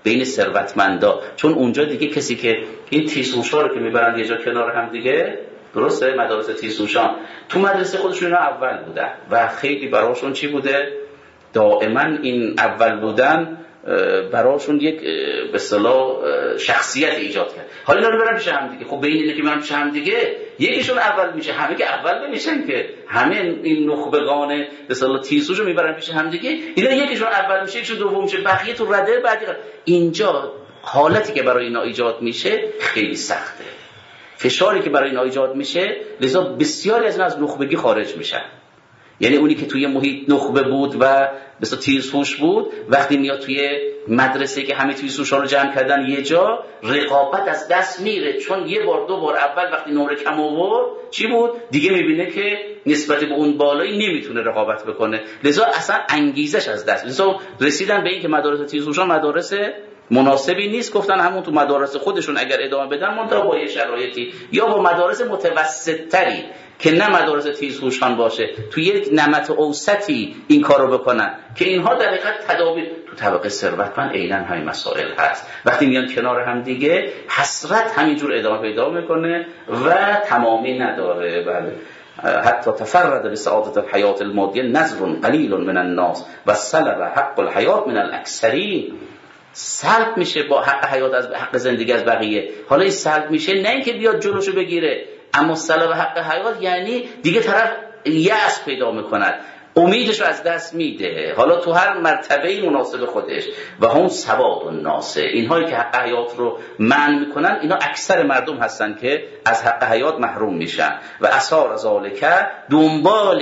بین ثروتمندا، چون اونجا دیگه کسی که این تیزهوشا رو که میبرن یه جا کنار هم دیگه، درسته، مدارس تیزهوشان تو مدرسه خودشون اینا اول بودن و خیلی براشون چی بوده، دائما این اول بودن براشون یک به اصطلاح شخصیت ایجاد کرد. حالا اینا رو برن پیش هم دیگه، خب بین اینه که میرن پیش هم دیگه یکیشون اول میشه، همه که اول نمیشن که، همه این نخبگان به اصطلاح تیزهوشو میبرن پیش هم دیگه، اینا یکیشون اول میشه یکیشون دوم میشه، بقیه تو رده بعدی. اینجا حالتی که برای اینا ایجاد میشه خیلی سخته، فشاری که برای اینا ایجاد میشه، لذا بسیاری از اینا از نخبگی خارج میشن. یعنی اونی که توی محیط نخبه بود و مثلا تیزهوش بود، وقتی میاد توی مدرسه که همه تیزهوشا رو جمع کردن یه جا، رقابت از دست میره، چون یه بار دو بار اول وقتی نمره کم آورد چی بود دیگه، میبینه که نسبت به اون بالایی نمیتونه رقابت بکنه، لذا اصلا انگیزش از دست. لذا رسیدن به این که مدارس تیزهوشان مدارس مناسبی نیست، گفتن همون تو مدارس خودشون اگر ادامه بدن منتها با یه شرایطی، یا با مدارس متوسط تری که نه مدارس تیزهوشان باشه، تو یک نمط اوسطی این کارو بکنن که اینها در حقیقت تدابیر تو طبقه ثروتمند عیناً همین مسائل هست. وقتی میان کنار هم دیگه حسرت همینجور ادامه پیدا میکنه و تمامی نداره. بله، حتی تفرد بسعادت الحیات المادیه نظر قلیل من الناس و سلب حق الحیات من الاکثرین. سلب میشه با حق حیات از حق زندگی از بقیه. حالا این سلب میشه نه اینکه بیاد جلوشو بگیره، اما سلب حق حیات یعنی دیگه طرف یأس پیدا میکند، امیدش رو از دست میده، حالا تو هر مرتبه‌ای مناسب خودش. و هم سواد الناس، اینهایی که حق حیات رو منع میکنن اینا اکثر مردم هستن که از حق حیات محروم میشن. و اثار ذالک، دنبال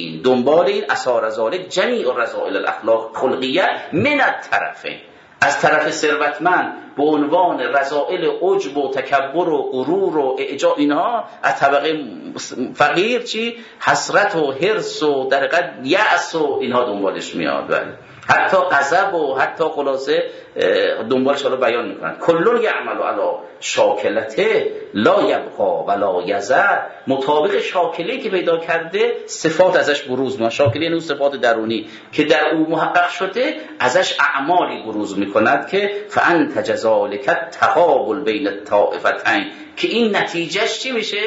این اثار ذالک جمیع الرذائل الاخلاق خلقیه من الطرفین، از طرف ثروتمند به عنوان رذائل عجب و تکبر و غرور و اعجاب، اینها از طبقه فقیر چی؟ حسرت و حرص و در حقیقت یأس و اینها دنبالش میاد. بله، حتی غضب و حتی خلاصه دنبالش رو بیان میکنن. کلون یعمل علی شاکلته لا یبقا ولا یذر، مطابق شاکله‌ای که پیدا کرده صفات ازش بروز میاد. شاکله یعنی صفات درونی که در او محقق شده ازش اعمالی بروز میکند که فانت ذالک تقابل بین الطائفتین، که این نتیجهش چی میشه؟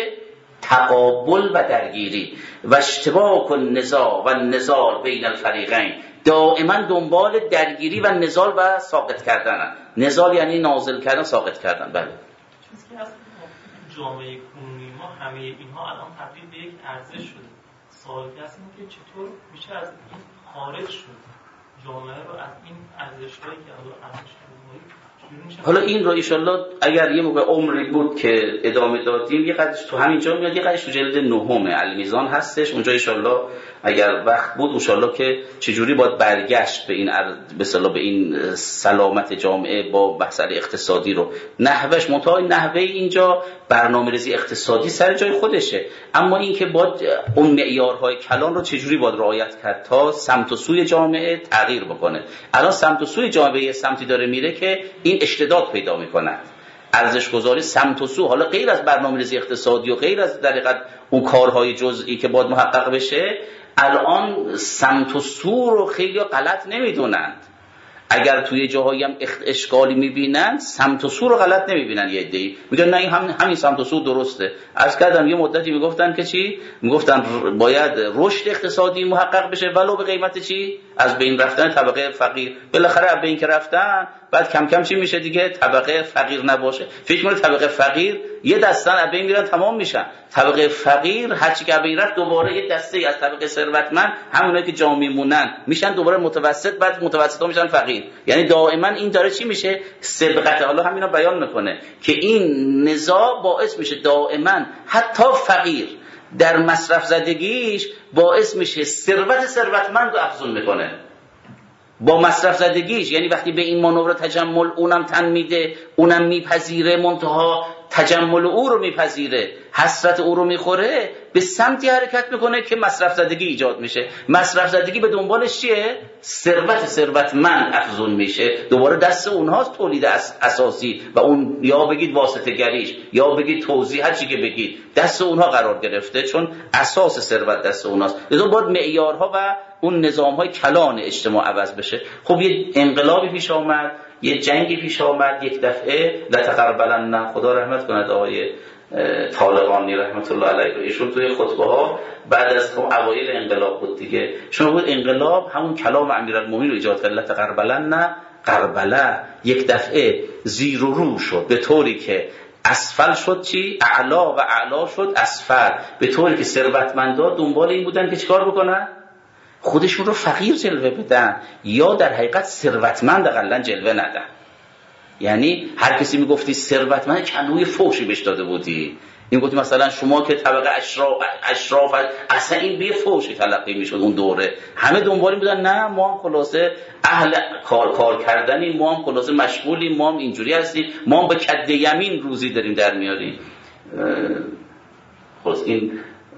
تقابل و درگیری و اشتباک النزاع و النزال بین الفریقین، دائما دنبال درگیری و نزال و ساقط کردن. نزال یعنی نازل کردن، ساقط کردن. بله، چیزی که از جامعه کنونی ما همه اینها الان تبدیل به یک ارزش شده. سوال هست اینه که چطور میشه از این خارج شد، جامعه رو از این ارزش‌هایی که ارزش حالا این رو ایشالله اگر یه موقع عمری بود که ادامه دادیم، یه قدرش تو همینجا میاد، یه قدرش تو جلد 9 المیزان هستش، اونجا ایشالله اگر وقت بود ایشالله که چجوری باید برگشت به این به اصطلاح به این سلامت جامعه با مسئله اقتصادی رو. نحوهش منتهای نحوه اینجا برنامه‌ریزی اقتصادی سر جای خودشه، اما این که باید اون معیارهای کلان رو چجوری باید رعایت کرد تا سمت و سوی جامعه تغییر بکنه. الان سمت و سوی جامعه سمتی داره میره که این اشتداد پیدا میکنه، ارزش گذاری سمت و سو، حالا غیر از برنامه‌ریزی اقتصادی و غیر از در حقیقت اون کارهای جزئی که باید محقق بشه، الان سمت و سو رو خیلی غلط نمیدونند. اگر توی جاهایی هم اشکالی میبینن، سمت و سو رو غلط نمیبینن. یه عده‌ای میگن نه این همین سمت و سو درسته. عرض کردم یه مدتی میگفتن که چی؟ میگفتن باید رشد اقتصادی محقق بشه ولو به قیمت چی؟ از بین رفتن طبقه فقیر. بالاخره از بین که رفتن بعد کم کم چی میشه دیگه؟ طبقه فقیر نباشه. فکر کنید طبقه فقیر یه دستن از بین میرن تمام میشن. طبقه فقیر هر چی که از بین رفت دوباره یه دسته از طبقه ثروتمند، همونایی که جا میمونن میشن دوباره متوسط، بعد متوسطا میشن فقیر. یعنی دائما این داره چی میشه؟ سبقت. حالا همینا بیان میکنه که این نزاع باعث میشه دائما حتی فقیر در مصرف زدگیش باعث میشه ثروتمند رو افزون میکنه با مصرف زدگیش. یعنی وقتی به این مانور تجمل اونم تن میده، اونم میپذیره، منتها تجمل او رو میپذیره، حسرت او رو میخوره، به سمتی حرکت میکنه که مصرف زدگی ایجاد میشه. مصرف زدگی به دنبالش چیه؟ ثروتمند افزون میشه، دوباره دست اونهاست تولید اساسی و اون یا بگید واسطه گریش یا بگید توزیع، هر چی که بگید دست اونها قرار گرفته، چون اساس ثروت دست اونهاست. لذا باید معیارها و اون نظام‌های کلان اجتماع عوض بشه. خب یه انقلابی پیش آمد، یه جنگی پیش آمد، یک دفعه لتقربلن، خدا رحمت کند آقای طالقانی رحمت الله علیه، ایشون توی خطبه ها بعد از اوایل انقلاب بود دیگه، شما بود انقلاب همون کلام امیرالمومنین رو ایجاد کرد، لتقربلن قربله، یک دفعه زیر و رو شد به طوری که اسفل شد چی؟ اعلا و اعلا شد اسفل، به طوری که ثروتمندا دنبال این بودن که چیکار بکنن؟ خودشون رو فقیر جلوه بدن یا در حقیقت ثروتمند اقلا جلوه ندن. یعنی هر کسی میگفتی ثروتمند کندوی فوشی بهش داده بودی، این گفتی مثلا شما که طبقه اشراف اصلا این به فوشی تلقی میشد اون دوره، همه دنبال بودن نه ما هم خلاصه اهل کار کردنیم، ما هم خلاصه مشغولیم، ما هم اینجوری هستیم، ما هم به کد یمین روزی داریم در میاریم. خلاص این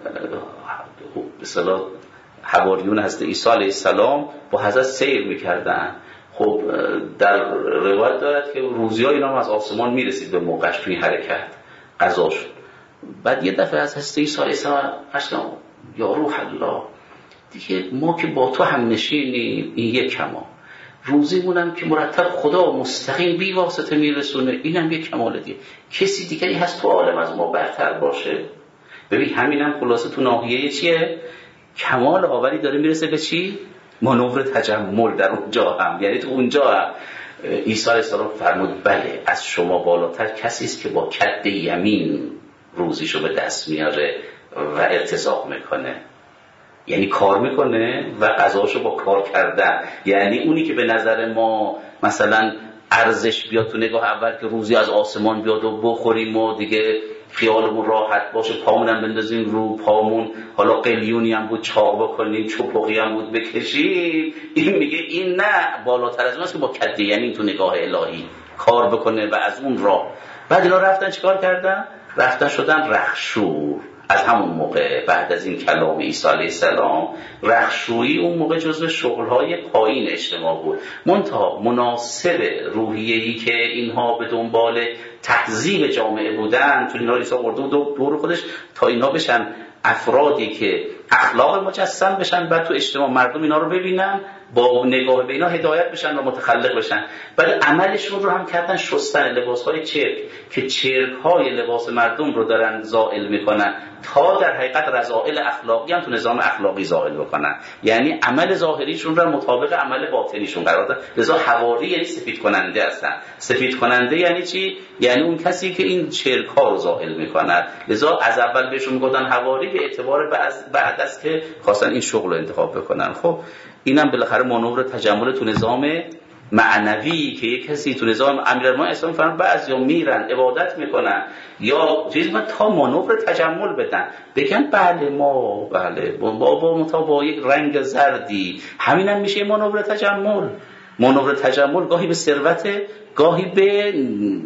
به اصطلاح حواریون حضرت عیسی علیه السلام با حضرت سیر میکردن. خب در روایت دارد که روزی ها اینا هم از آسمان میرسید به موقعش توی حرکت قضا شد. بعد یه دفعه از حضرت عیسی علیه السلام یا روح الله دیگه ما که با تو هم نشینیم این یک کمال، روزیمونم که مرتب خدا مستقیم بی واسطه میرسونه اینم یک کمال دیگه، کسی دیگری هست تو عالم از ما برتر باشه؟ ببین همینم خلاصه تو ناحیه چیه؟ کمال آوری داره میرسه به چی؟ مانور تجمل در اونجا هم، یعنی تو اونجا هم عیسی علیه السلام فرمود بله از شما بالاتر کسی است که با کد یمین روزیشو به دست میاره و ارتزاق میکنه، یعنی کار میکنه و قضاشو با کار کردن. یعنی اونی که به نظر ما مثلا ارزش بیاد تو نگاه اول که روزی از آسمان بیاد و بخوریم و دیگه خیالمون راحت باشه، پامونم بندازیم رو پامون، حالا قلیونی هم بود چاق بکنیم، چپقی هم بود بکشیم، این میگه این نه، بالاتر از اونست که با کد یمین تو نگاه الهی کار بکنه و از اون راه. بعد اینا رفتن چیکار کردن؟ رفتن شدن رخشور. از همون موقع بعد از این کلام عیسی علیه السلام رخشویی اون موقع جزو شغل‌های پایین اجتماع بود، منتها مناسب روحیه‌ای که اینها به دنبال تهذیب جامعه بودن، تو اینا عیسی آورده دور خودش تا اینا بشن افرادی که اخلاق مجسم بشن، بعد تو اجتماع مردم اینا رو ببینن، با نگاه به اینا هدایت بشن و متخلق بشن. ولی عملشون رو هم کردن شستن لباس‌های چرک، که چرک‌های لباس مردم رو دارن زائل میکنن تا در حقیقت رذائل اخلاقی هم تو نظام اخلاقی زائل بکنن، یعنی عمل ظاهریشون رو مطابق عمل باطنیشون قرار دادن. لذا حواری یعنی سفید کننده هستن. سفید کننده یعنی چی؟ یعنی اون کسی که این چرک‌ها رو زائل میکنن. لذا از اول بهشون میگفتن حواری به اعتبار بعد از که خواستن این شغل رو انتخاب بکنن. خب اینم بالاخره مانور تجمل تو نظام معنوی که یک کسی تو نظام امیرالمومنین اسلام فرمان بعضیا میرن عبادت میکنن یا چیز من تا مانور تجمل بدن بگن بله ما بله با یک رنگ زردی، همینم میشه مانور تجمل. مانور تجمل گاهی به ثروت، گاهی به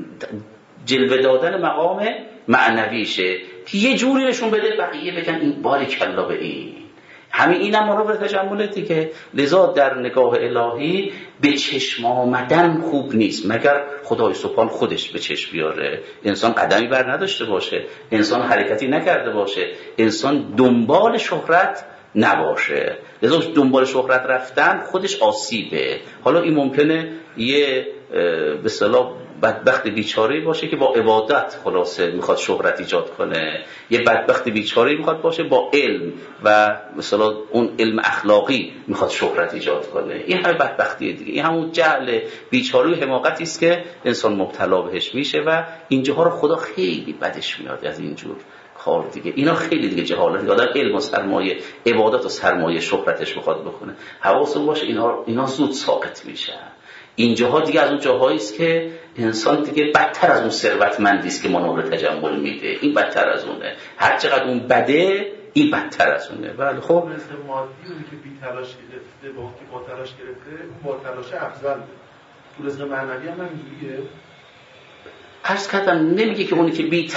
جلوه دادن مقام معنویشه که یه جوری نشون بده بقیه بگن این باریکلا به این. همین اینم مانور تجمل دیگه. لذا در نگاه الهی به چشم آمدن خوب نیست مگر خدای سبحان خودش به چشم بیاره، انسان قدمی بر نداشته باشه، انسان حرکتی نکرده باشه، انسان دنبال شهرت نباشه. لذا دنبال شهرت رفتن خودش آسیبه. حالا این ممکنه یه به اصطلاح بدبخت بیچاره باشه که با عبادت خلاصه میخواد شهرت ایجاد کنه، یه بدبخت بیچاره میخواد باشه با علم و مثلا اون علم اخلاقی میخواد شهرت ایجاد کنه. این همه بدبختیه دیگه، این همون جهل بیچاره و حماقتی است که انسان مبتلا بهش میشه و اینجاها رو خدا خیلی بدش میاد از اینجور کار دیگه. اینا خیلی دیگه جهالت، آدم علم و سرمایه، عبادت و سرمایه شهرتش میخواد بکنه، حواستون باشه اینا زود ساقط میشن. اینجاها دیگه از اون جاهایی است که انسان دیگه بدتر از اون ثروتمندی است که مانور تجمل میده، این بدتر از اونه. هر چقدر اون بده این بدتر از اونه. بله خب مثل مادی اونی که بی تلاش گرفته با که با تلاش گرفته با تلاش افضل تو رزق معنوی هم اینجوریه. عرض کردم نمیگه که اونی که بی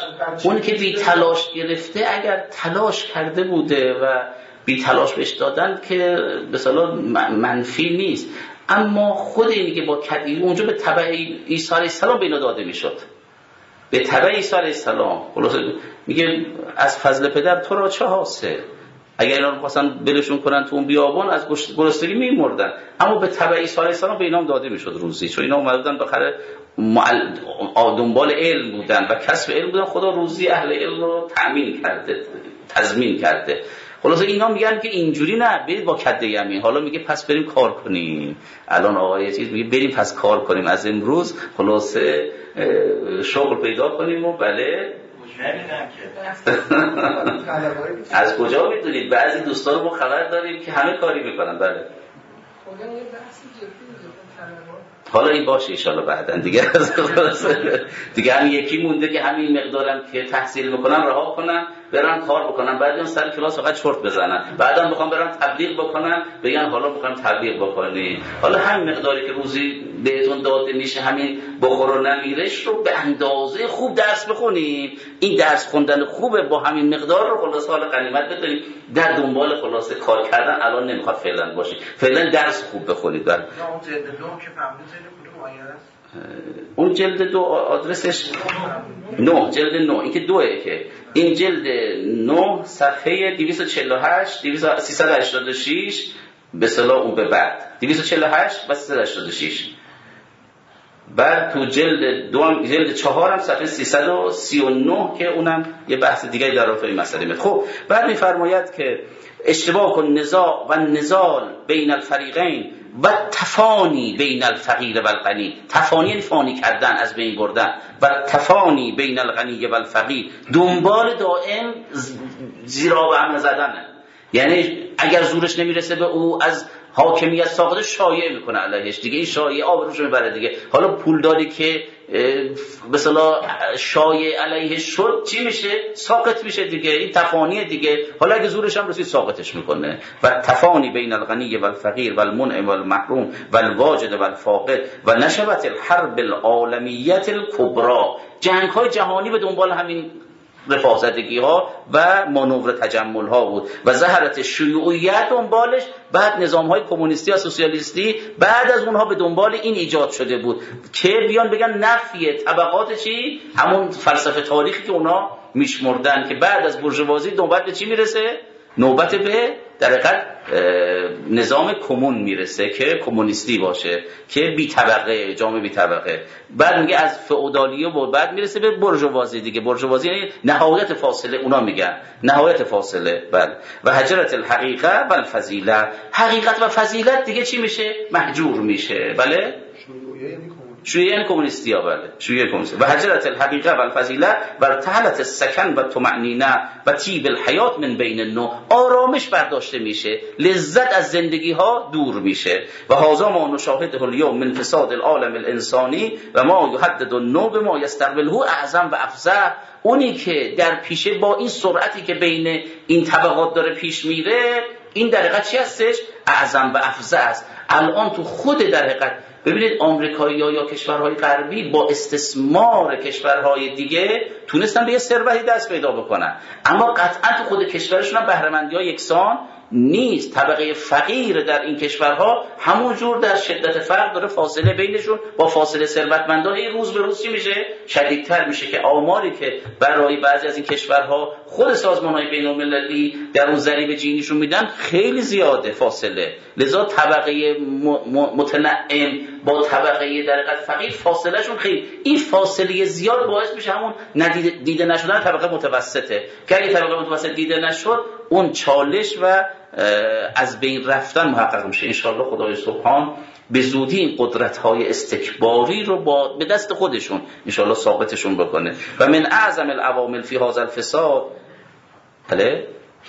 تلاش گرفته اگر تلاش کرده بوده و بی تلاش بهش دادن که به اصطلاح منفی نیست، اما خود اینی که با کدی اونجا به تبع عیسی علیه السلام به اینا داده میشد، به تبع عیسی علیه السلام. خلاص میگه از فضل پدر تو را چه حاصل، اگر اینا رو می‌خواستن بلشون کنن تو اون بیابان از گرسنگی می‌مردن. اما به تبع عیسی علیه السلام به اینا داده میشد روزی، چون اینا اومدن بخره دنبال علم بودن و کسب علم بودن. خدا روزی اهل علم رو تضمین کرده. خلاصه اینا میگن که اینجوری نه، برید با کده یمین. حالا میگه پس بریم کار کنیم. الان آقای چیز میگه بریم پس کار کنیم، از امروز خلاصه شغل پیدا کنیم. و بله از کجا میدونید؟ بعضی دوستان رو ما خبر داریم که همه کاری میکنن. بله حالا این باشه انشالله بعداً دیگه همین یکی مونده که همین مقدارم که تحصیل میکنن رها کنن برن کار بکنن، بعد اون سر کلاس فقط شورت بزنن، بعداً بخوام برن تبلیغ بکنن بگن حالا بخوام تبلیغ بکنی. حالا همین مقداری که روزی بهتون داده میشه همین بخور و نمیرش رو به اندازه خوب درس بخونیم. این درس خوندن خوبه، با همین مقدار رو خلاص حال غنیمت بدونید. در دنبال خلاصه کار کردن الان نمیخواد فعلا باشید، فعلا درس خوب بخونید. بعد اون جلد 2 که فهمید کدوم آیه است؟ اون جلد 2 آدرسش 9 جلد 9 این که 2 که این جلد 9 صفحه 248 386 به اصطلاح اون به بعد 248 و 386. بعد تو جلد 2 جلد 4 هم صفحه 339 که اونم یه بحث دیگه در رابطه این مسئله میاد. خب بعد میفرماید که اشتباک و نزاع و نزال بین الفریقین و تفانی بین الفقیر و الغنی. تفانی یعنی فانی کردن، از بین بردن. و تفانی بین الغنی و الفقیر، دنبال دائم زیرا و هم زدنه. یعنی اگر زورش نمیرسه به او از حاکمیت ساقط شایعه میکنه علیهش دیگه. این شایعه آبروش میبره دیگه. حالا پولداری که مثلا شایعه علیهش شد چی میشه؟ ساقط میشه دیگه. این تفانیه دیگه. حالا اگه زورش هم رسید ساقطش میکنه. و تفانی بین الغنی و الفقیر و المنعم و المحروم و الواجد و الفاقد و نشبت الحرب العالمیت الکبرى. جنگ های جهانی به دنبال همین رفاهزدگی ها و مانور تجمل ها بود و ظهرت شیوعیت دنبالش. بعد نظام های کمونیستی و سوسیالیستی بعد از اونها به دنبال این ایجاد شده بود که بیان بگن نفی طبقات چی، همون فلسفه تاریخی که اونا میشمردن که بعد از بورژوازی نوبت به چی میرسه؟ نوبت به در حقیقت نظام کمون میرسه که کمونیستی باشه، که بی طبقه، جامعه بی طبقه. بعد میگه از فئودالیه و بعد میرسه به بورژوازی دیگه. بورژوازی یعنی نهایت فاصله، اونا میگن نهایت فاصله. بله. و هجرت الحقیقه و الفضیله. حقیقت و فضیلت دیگه چی میشه؟ محجور میشه. بله شیوعیه یعنی کمونیستی ها. بله شیوعیه کمونیستی. و هجرت الحقیقه و الفضیله و ارتحلت السکن و طمأنینه و طیب الحیات من بین النوع. آرامش برداشته میشه، لذت از زندگی ها دور میشه. و هذا ما نشاهده اليوم من فساد العالم الانسانی و ما یحدد النوع بما یستقبله اعظم و افزع. اونی که در پیشه با این سرعتی که بین این طبقات داره پیش میره، این در حقیقت چی هستش؟ اعظم و افزع است. الان تو خود در حقیقت ببینید آمریکایی‌ها یا کشورهای غربی با استثمار کشورهای دیگه تونستن به یه ثروتی دست پیدا بکنن، اما قطعا تو خود کشورشون هم بهره‌مندی‌ها یکسان نیست. طبقه فقیر در این کشورها همونجور در شدت فرق داره فاصله بینشون با فاصله ثروتمندان این روز به روز چی میشه؟ شدیدتر میشه. که آماری که برای بعضی از این کشورها خود سازمان‌های بین‌المللی در اون ضریب جینیشون میدن خیلی زیاده فاصله. لذا طبقه متنعم با طبقه در حقیقت فقیر فاصله شون خیلی، این فاصله زیاد باعث میشه همون دیده نشدن طبقه متوسطه. که اگه طبقه متوسط دیده نشد اون چالش و از بین رفتن محقق میشه. انشاءالله خدای سبحان به زودی این قدرت‌های استکباری رو به دست خودشون انشاءالله ثابتشون بکنه. و من اعظم العوامل فی هذا الفساد بله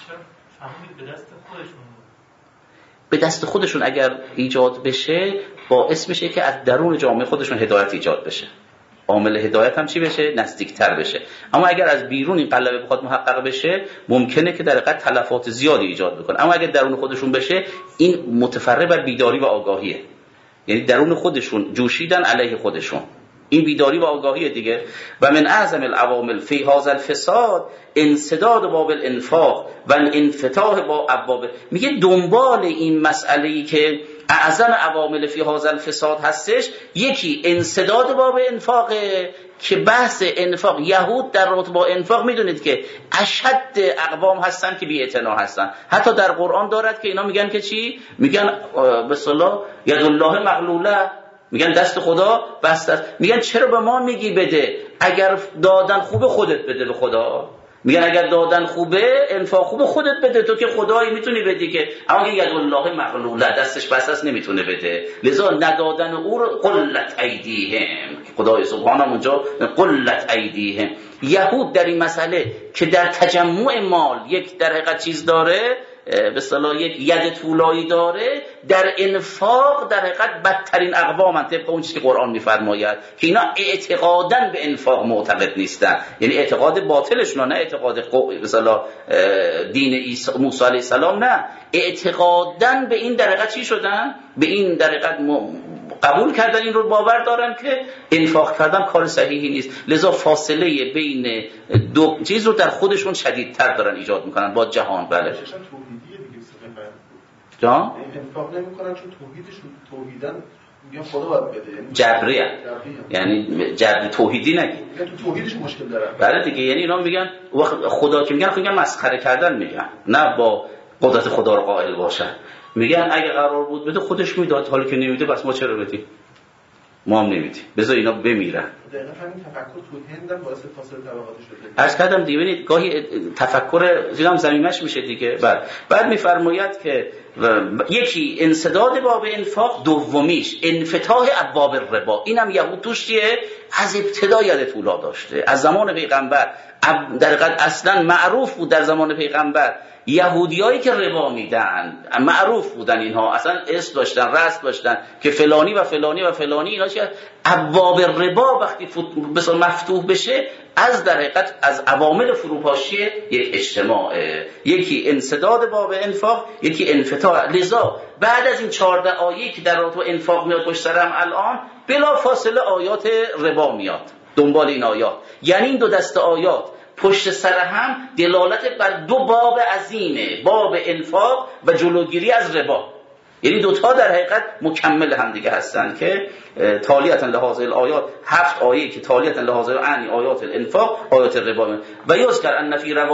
به دست خودشون اگر ایجاد بشه باعث میشه که از درون جامعه خودشون هدایت ایجاد بشه. عامل هدایت هم چی بشه؟ نزدیکتر بشه. اما اگر از بیرون این قلبه بخواد محقق بشه ممکنه که در حقیقت تلفات زیادی ایجاد بکنه. اما اگر درون خودشون بشه این متفرع بر بیداری و آگاهیه. یعنی درون خودشون جوشیدن علیه خودشون. این بیداری و آگاهی دیگه. و من اعظم العوامل فی هذا الفساد انسداد باب الانفاق و انفتاح با ابواب. میگه دنبال این مسئله‌ای که اعظم عوامل فی هذا الفساد هستش، یکی انسداد باب انفاق، که بحث انفاق، یهود در رابطه با انفاق میدونید که اشد اقوام هستن که بی اعتنا هستن. حتی در قرآن دارد که اینا میگن که چی؟ میگن به اصطلاح ید الله مغلوله، میگن دست خدا بسته است. میگن چرا به ما میگی بده؟ اگر دادن خوبه خودت بده به خدا. میگن اگر دادن خوبه، انفاق خوبه، خودت بده، تو که خدایی میتونی بدی که. اما ید الله مغلوله، دستش بسته است نمیتونه بده، لذا ندادن او رو قلت ایدیهم، خدای سبحانه اونجا قلت ایدیهم. یهود در این مسئله که در تجمع مال یک در حقیقت چیز داره، به اصطلاح یک ید طولایی داره، در انفاق در حقیقت بدترین اقوامن، طبق اون چیزی که قرآن میفرماید که اینا اعتقادا به انفاق معتقد نیستن، یعنی اعتقاد باطلشون، نه اعتقاد به اصطلاح دین موسی علیه السلام، نه اعتقادا به این در حقیقت چی شدن؟ به این در حقیقت قبول کردن، این رو باور دارن که انفاق کردن کار صحیحی نیست، لذا فاصله بین دو چیز رو در خودشون شدیدتر دارن ایجاد میکنن با جهان. بله جان انفاق نمیکنن چون توحیدن میگن خدا باید بده، جبریه، یعنی جبری توحیدی نگی، تو توحیدش مشکل دارن. بله دیگه، یعنی اینا میگن خدا که میگن مسخره کردن، میگن نه با قدرت خدا رو قائل باشن، میگن اگه قرار بود بده خودش میداد، حالا که نمیده بس ما چرا بدیم؟ ما هم نمیدیم، بذار اینا بمیرن. دقیقاً همین تفکر تو هند هم باعث فاصله طبقاتی شده. عرض کردم دیگه، ببینید گاهی تفکر زیرم زمینش میشه دیگه. بعد میفرماید که یکی انسداد باب انفاق، دومیش انفتاح ابواب الربا. اینم یهود توش چیه؟ از ابتدا ید طولا داشته، از زمان پیغمبر در حقیقت اصلا معروف بود. در زمان پیغمبر یهودیایی که ربا میدن معروف بودن، اینها اصلا اسم داشتن، رسم داشتن که فلانی و فلانی و فلانی، اینا چه ابواب ربا وقتی بسیار مفتوح بشه، از در حقیقت از عوامل فروپاشی یک اجتماع، یکی انسداد باب انفاق، یکی انفتاح. لذا بعد از این 14 آیه که در رابطه با انفاق میاد پشت سرم، الان بلا فاصله آیات ربا میاد دنبال این آیات. یعنی این دو دسته آیات پشت سر هم دلالت بر دو باب عظیمه، باب انفاق و جلوگیری از ربا. یعنی دوتا در حقیقت مکمل هم دیگه هستن که تالیتا لهذه الآیات، 7 آیه که تالیتا لهذه یعنی آیات الانفاق، آیات الربا. و یذکر ان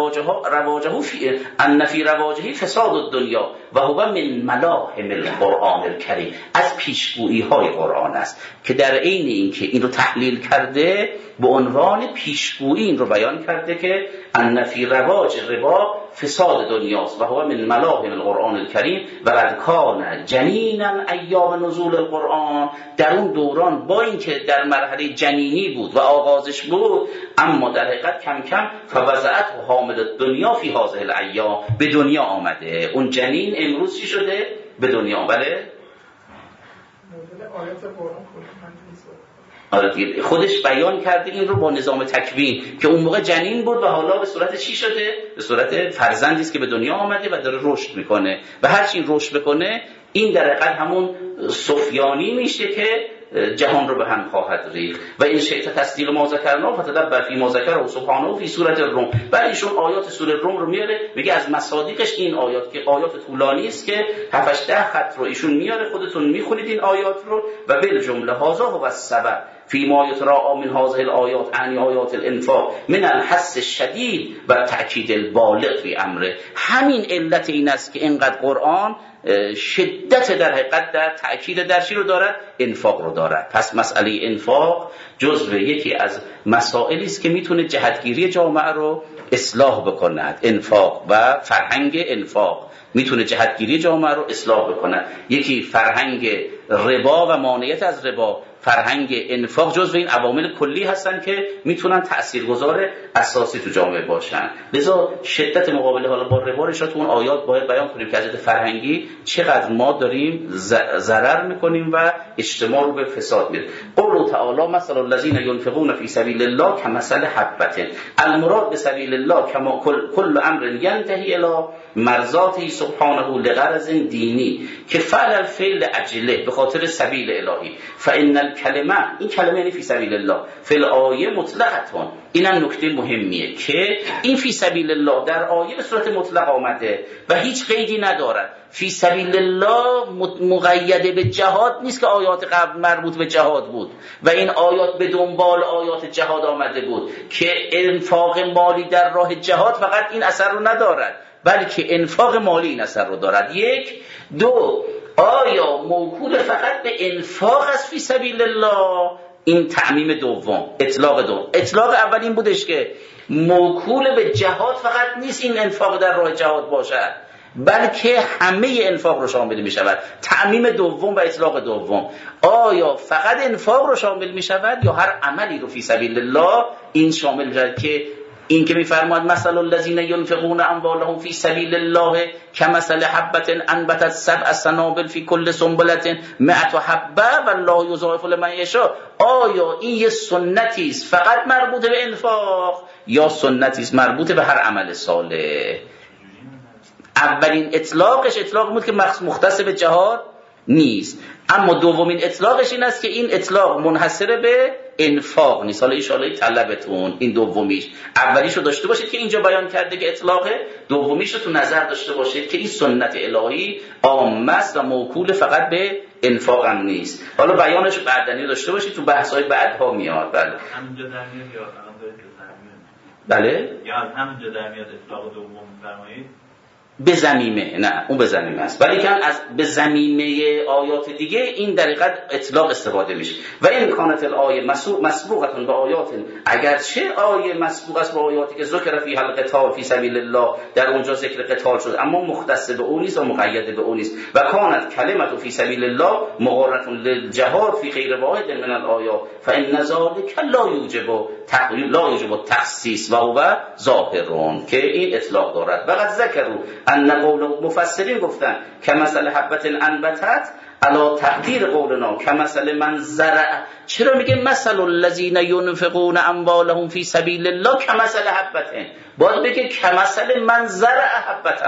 فی رواجه فساد الدنیا و هو من ملاهم القرآن الکریم. از پیشگویی های قرآن است که در عین این که این رو تحلیل کرده، به عنوان پیشگویی این رو بیان کرده که ان فی رواج ربا فساد دنیاست و هو من ملاهم القرآن الکریم و قد کان جنینا ایام نزول القرآن. در اون دوران با اینکه در مرحله جنینی بود و آغازش بود، اما در حقیقت کم کم فوضعت و حامل الدنیا فی هذه الایام، به دنیا آمده. اون جنین امروز چی شده؟ به دنیا. بله خودش بیان کرده این رو با نظام تکوین که اون موقع جنین بود و حالا به صورت چی شده؟ به صورت فرزندی است که به دنیا آمده و داره رشد میکنه و هر چی رشد بکنه این در حقیقت همون سفیانی میشه که جهان رو به هم خواهد ریخت. و این شیطه تصدیق ما ذکرنا فتدبر فی ما ذکره سبحانه فی سوره الروم. بعد ایشون آیات سوره روم رو میاره، میگه از مصادیقش این آیات که آیات طولانی است که 7-8 خط رو ایشون میاره، خودتون میخونید این آیات رو. و بالجمله هذا هو السبب فی ما یتراءى من هذه الآیات یعنی آیات الانفاق من الحث الشدید و تأکید البالغ فی امره. همین علت این است که اینقدر قرآن شدت در حقیقت در تأکید در چی رو دارد؟ انفاق رو دارد. پس مسئله انفاق جزو یکی از مسائلی است که میتونه جهتگیری جامعه رو اصلاح بکند. انفاق و فرهنگ انفاق میتونه جهتگیری جامعه رو اصلاح بکنه. یکی فرهنگ ربا و مانعیت از ربا، فرهنگ انفاق جزو این عوامل کلی هستن که میتونن تاثیرگذار اساسی تو جامعه باشن. لذا شدت مقابله حالا با ربا رو تو اون آیات باید بیان کنیم که از فرهنگی چقدر ما داریم ضرر میکنیم و اجتماع رو به فساد میریم. قول تعالی مثل الذين ينفقون في سبيل الله كمثل حبة. المراد به سبیل الله کما کل امر ينتهي الى مرضاته سبحانه لغرض دینی که فعل الفعل اجله به خاطر سبیل الهی. فان الکلمه، این کلمه یعنی فی سبیل الله، فی الآیه مطلقتون. اینم نکته مهمیه که این فی سبیل الله در آیه به صورت مطلق آمده و هیچ قیدی ندارد. فی سبیل الله مقید به جهاد نیست که آیات قبل مربوط به جهاد بود و این آیات به دنبال آیات جهاد آمده بود که انفاق مالی در راه جهاد فقط این اثر رو ندارد، بلکه انفاق مالی این اثر رو دارد. یک. دو، آیا موکول فقط به انفاق از فی سبیل الله؟ این تعمیم دوم، اطلاق دوم. اطلاق اول این بودش که موکول به جهاد فقط نیست این انفاق در راه جهاد باشد، بلکه همه انفاق رو شامل می شود. تعمیم دوم و اطلاق دوم، آیا فقط انفاق رو شامل می شود یا هر عملی رو فی سبیل الله این شامل می شود؟ که این که می‌فرماد مثل الذین ينفقون اموالهم فی سبیل الله کمثل حبة انبتت 7 سنابل فی کل سنبلة 100 حبة والله یضاعف لمن یشاء، آیا این یه سنتی است فقط مربوط به انفاق یا سنتی است مربوط به هر عمل صالح؟ اولین اطلاقش اطلاق بود که مختص به جهاد نیست، اما دومین اطلاقش این است که این اطلاق منحصر به انفاق نیست. حالا ان شاءالله طلبتون این دومیش، اولیشو داشته باشید که اینجا بیان کرده که اطلاقه، دومیشو تو نظر داشته باشید که این سنت الهی عامه است و موکول فقط به انفاق هم نیست. حالا بیانش بعدنی داشته باشید، تو بحث‌های بعدها میاد. بله همینجا در میاد یا الان دارید بله یا همینجا در میاد اطلاق دوم فرمایید به زمینه، نه اون به زمینه است، ولی که از به زمینه آیات دیگه این در حقیقت اطلاق استفاده میشه. و این کانت الآیه مسبوقتون به آیات، اگرچه آیه مسبوق است به آیاتی که ذکر فی القتال فی سبیل الله، در اونجا ذکر قتال شد اما مختص به اون نیست و مقید به اون نیست. و کانت کلمت فی سبیل الله مقارنه للجهاد فی غیر واحد من الآیات فان ذلک لا یوجب التخصیص و هو ظاهرون، که این اطلاق دارد. وقد ذکروا ان قول مفسرین گفتن کمثل حبة انبتت علی تقدیر قولنا کمثل من زرع. چرا میگه مثل الذین ينفقون اموالهم فی سبیل الله کمثل حبة؟ باید بگه کمثل من زرع حبة.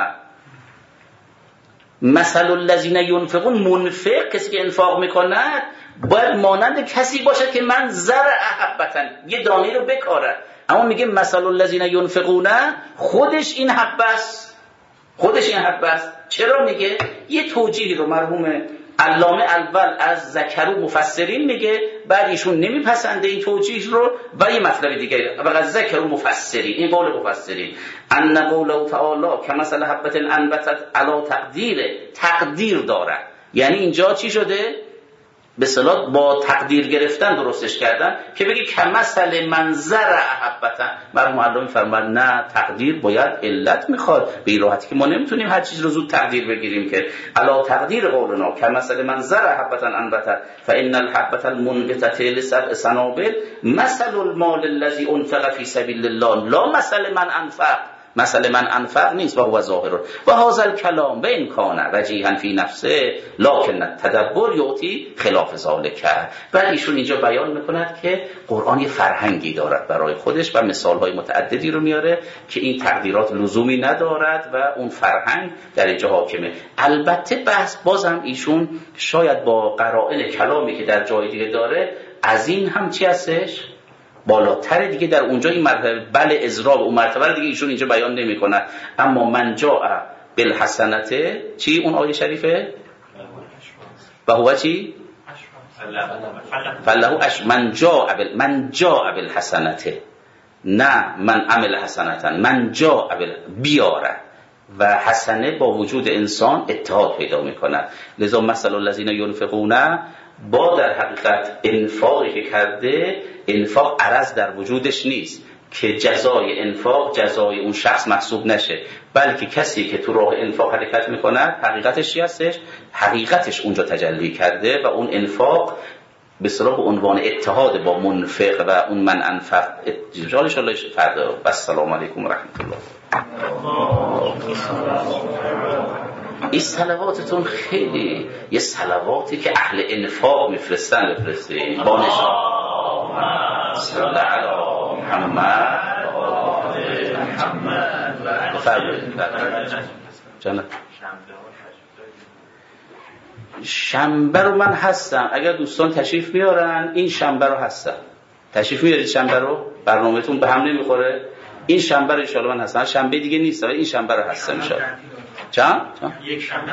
مثل الذین ينفقون، منفق کسی که انفاق میکند باید مانند کسی باشه که من زرع حبة، یه دانه رو بکاره. اما میگه مثل الذین ينفقون، خودش این حبه است، خودش این حبه است. چرا میگه؟ یه توجیهی رو مرحوم علامه اول از ذکروا مفسرین میگه، بعد ایشون نمیپسنده این توجیه رو و یه مطلب دیگه. فقط ذکروا مفسرین، این قول مفسرین، ان قوله تعالی کمثل حبة انبتت علی تقدیر داره. یعنی اینجا چی شده؟ به اصطلاح با تقدیر گرفتن درستش کردن که بگی کمثل من زرع حبة. مرحوم علامه فرمود نه، تقدیر باید علت میخواد، به راحتی که ما نمیتونیم هر چیز رو زود تقدیر بگیریم که علا تقدیر قولنا کمثل من زرع حبة انبتت فان الحبة المنبتة ل7 سنابل مثل المال الذي انفق في سبيل الله لا مثل من انفق. مثل من انفق نیست و هو ظاهر و هذا الکلام به این کانه وجیها فی نفسه لکن التدبر یعطی خلاف ذلک. و ایشون اینجا بیان میکند که قرآن یه فرهنگی دارد برای خودش و مثالهای متعددی رو میاره که این تقدیرات لزومی ندارد و اون فرهنگ در اینجا حاکمه. البته بحث بازم ایشون شاید با قرائن کلامی که در جای دیگه داره از این هم چی هستش بالاتر دیگه، در اونجا این مرتبه بله ازراب اون مرتبه دیگه ایشون اینجا بیان نمیکنه. اما من جاء بالحسنته چی اون آیه شریفه و هو چی فله من جاء بالحسنته، نه من عمل حسنتا، من جاء بیاره و حسنه با وجود انسان اتحاد پیدا میکنه. لذا مثل الذین ينفقون با در حقیقت انفاقی که کرده، انفاق عرض در وجودش نیست که جزای انفاق جزای اون شخص محسوب نشه، بلکه کسی که تو راه انفاق حرکت میکنه حقیقتش چی هستش؟ حقیقتش اونجا تجلی کرده و اون انفاق به اصطلاح به عنوان اتحاد با منفق و اون من انفق جالش الله فردا. السلام علیکم و رحمت الله. این صلواتتون خیلی یه صلواتی که اهل انفاق میفرستن بفرستین با نشان صلی الله علی محمد بفرمایید جنت. شنبه رو من هستم، اگر دوستان تشریف بیارن این شنبه رو هستم. تشریف میارید شنبه رو؟ برنامه‌تون به هم نمیخوره؟ این شنبه رو ان شاء الله من هستم. شنبه دیگه نیست ولی این شنبه رو هستم ان شاء الله. چند؟ یک شنبه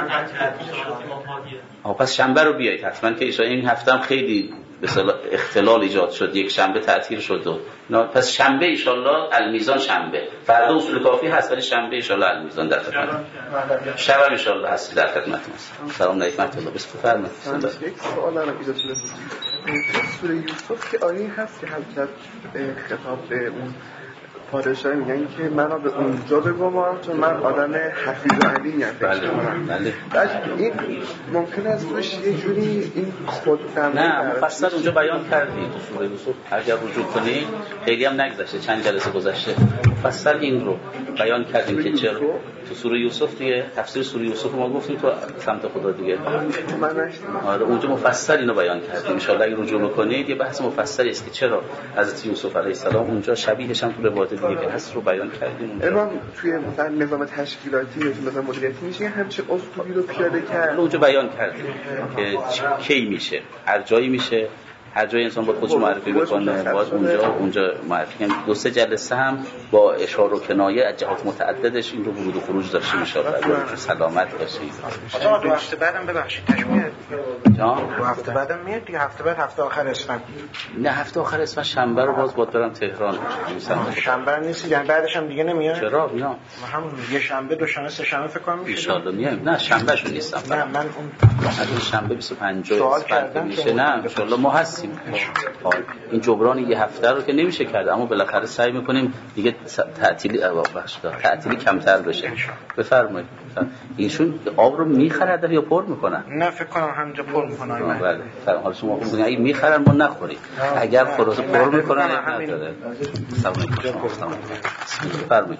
پس شنبه رو بیایید حتما که این هفته هم خیلی به اصطلاح اختلال ایجاد شد، یک شنبه تعطیل شد پس شنبه ان شاء الله المیزان شنبه. فردا اصول کافی هست ولی شنبه ان شاء الله المیزان در خدمت. شب ان شاء الله هست در خدمتتون. سلام علیکم و رحمت الله. بفرمایید. یک سوال دارم که سوره یوسف که آیه هست که حضرت خطاب به اون پادشاه میگن که منو به اونجا بگمان چون من آدم حفیظ و علیم. بله. بعد این ممکن است روش یه جوری این خود نه مفصل اونجا بیان کردیم تو سوره یوسف. اگر رجوع کنی خیلی هم نگذشته، چند جلسه گذشته مفصل این رو بیان کردیم که چرا تو سوره یوسف دیگه تفسیر سوره یوسف ما گفتیم تو سمت خدا دیگه. آره اونجا مفصل اینو بیان کردیم. ان شاء الله اگه رجوع کنید یه بحث مفصلی است که چرا حضرت یوسف علیه السلام اونجا شبیهش هم تو روایت دیگه که هست رو بیان کردیم. امام توی مثلا نظام تشکیلاتی یا مثلا مدیریتی میشه همچه اسطوری رو پیاده کرد. اونجا بیان کردیم که کی میشه، هر جایی میشه، هر جای انسان باید خودش معرفی بکنه، باید اونجا معرفی کنه. 2-3 جلسه هم با اشاره و کنایه از جهات متعددش این رو ورود و خروج داشتیم ان شاء الله. سلامت باشید. دو هفته بعدم ببخشید تشمیه. جان 2 هفته بعدم میاد دیگه. هفته بعد هفته آخر اسفند. نه هفته آخر اسفند شنبه رو باز باید برم تهران. شنبه نیست یعنی بعدش هم دیگه نمیاد. چرا میام؟ همون یه شنبه دوشنبه سه شنبه فکر کنم میشه. ان شاء الله میام. نه شنبه شو نیستم. نه من اون شنبه 25 اسفند میشه. نه ان شاء الله ما هستیم. این جبران یه هفته رو که نمیشه کرد اما بالاخره سعی میکنیم دیگه تعطیلی کمتر بشه. بفرمایید. ایشون آب رو میخرن یا پر میکنن؟ نه فکر کنم همینجا پر میکنن. بله حالا شما میگین اگه میخرن ما نخوریم، اگر خلاص پر میکنن نداره. سلام علیکم. بفرمایید.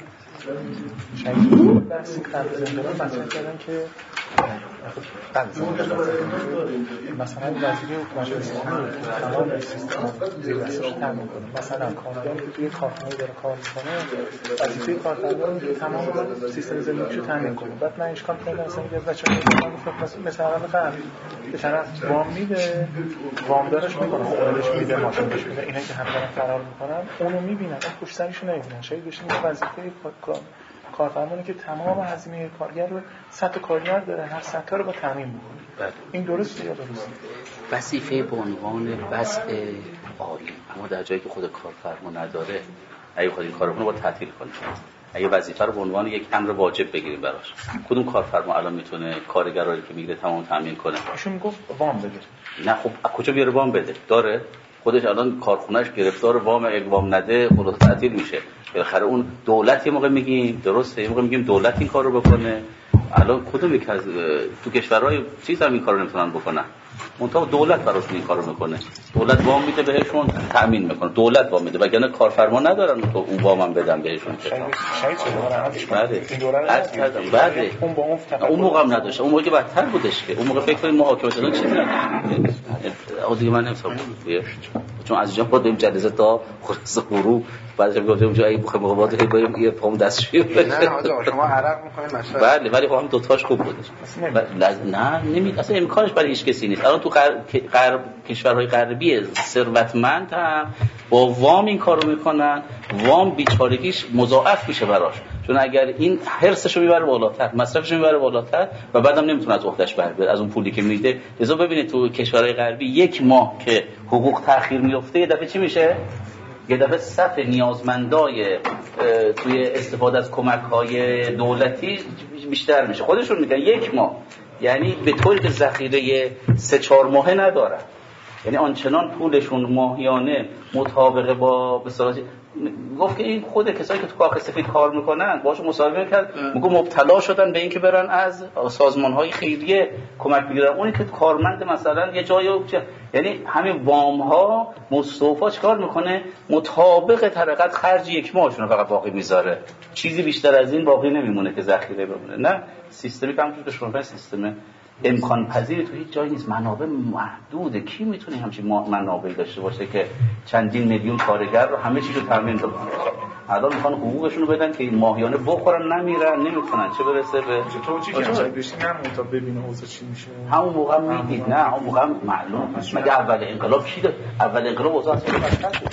بحثی قبل زندان مطرح کردن که مثلا وزیر حکومت اسلامی تمام سیستم زیربساش تامین کنه. مثلا کارگری که توی کارخانه داره کار میکنه وظیفه کارفرما تمام سیستم زندگیشو تامین کنه. بعد من اشکال کردم مثلا یه بچه‌ها گفتم مثلا قبل به طرف وام میده، وامدارش میکنه، خودش میده، ماشینش میده، اینا که هم دارن فرار میکنن اونو میبینن، اون پشت سرشو نمیبینن. شاید بشه وظیفه کارفرمانی که تمام هزینه کارگر رو سطح کارگر داره هر سطح رو با تامین میکنه. این درسته یا درسته؟ وظیفه به عنوان وضع عالی، اما در جایی که خود کارفرما نداره اگه خود این کارو کنه با تعطیل کنه. اگه وظیفه رو به عنوان یک امر واجب بگیریم براش، کدوم کارفرما الان میتونه کارگرایی که میگیره تمام تامین کنه؟ ایشون میگفت وام بده. نه خب کجا بیاره وام بده؟ داره خودش الان کارخونه‌اش گرفتار وام، اقوام نده خلاص تعطیل میشه. بالاخره اون دولت یه موقع میگیم درسته، یه موقع میگیم دولت این کارو بکنه. الان کدوم یک از تو کشورهای چیز هم این کارو نمیتونن بکنن، منتها دولت براشون این کارو میکنه. دولت وام میده بهشون، تامین میکنه. دولت وام میده، وگرنه کارفرما ندارن تو اون وام هم بدن بهشون. شاید این دولت بعد اون موقع هم نداشت. اون موقع که بدتر بودش که اون موقع فکر کنید محاکمه شدن چیزی نداشت. دیگه من نمی‌فهمم چون از اینجا با دیم جلسه تا خلاص غروب بعدش گفتم اونجا ای بخوام مقابلات هی یه پام دستشویی نه آقا شما عرق می‌کنید مثلا. بله ولی خب هم دو تاش خوب بودش. نه نمی‌دونم اصلا امکانش برای هیچ کسی نیست. الان تو کشورهای غربی ثروتمند هم با وام این کارو میکنن. وام بیچارگیش مضاعف میشه براش، چون اگر این حرصشو میبره بالاتر، مصرفشو میبره بالاتر و بعدم نمیتونه از عهدهش بر بیاد از اون پولی که میده. لذا ببینید تو کشورهای غربی یک ماه که حقوق تأخیر میفته یه دفعه چی میشه؟ یه دفعه صف نیازمندای توی استفاده از کمک‌های دولتی بیشتر میشه. خودشون میگن یک ماه، یعنی به طوری که ذخیره 3-4 ماهه ندارن، یعنی آنچنان پولشون ماهیانه مطابقه با بساطی. گفت که این خود کسایی که تو کاخ سفید کار میکنن باشون مصاحبه کرد، میگه مبتلا شدن به این که برن از سازمان‌های خیریه کمک بگیرن. اونی که کارمند مثلا یه جایی، یعنی همین وام‌ها مستوفا چیکار میکنه؟ مطابق طریقت خرج یک ماهشون فقط باقی میذاره، چیزی بیشتر از این باقی نمیمونه که ذخیره بمونه. نه سیستمی که همونجوری که شما سیستم امکان پذیر تو هیچ جایی نیست، منابع محدوده. کی میتونه همچین منابعی داشته باشه که چندین میلیون کارگر رو همه چیزو تامین کنه؟ الان میخوان حقوقشون رو بدن که ماهیانه بخورن نمیرن نمیتونن چه برسه به توجیه بشین همون تا ببینه اوضاع چی میشه. همون موقع میدید نه همون موقع معلوم مگه اول انقلاب چی داد؟ اول انقلاب اوضاع اصلا بدتر شد.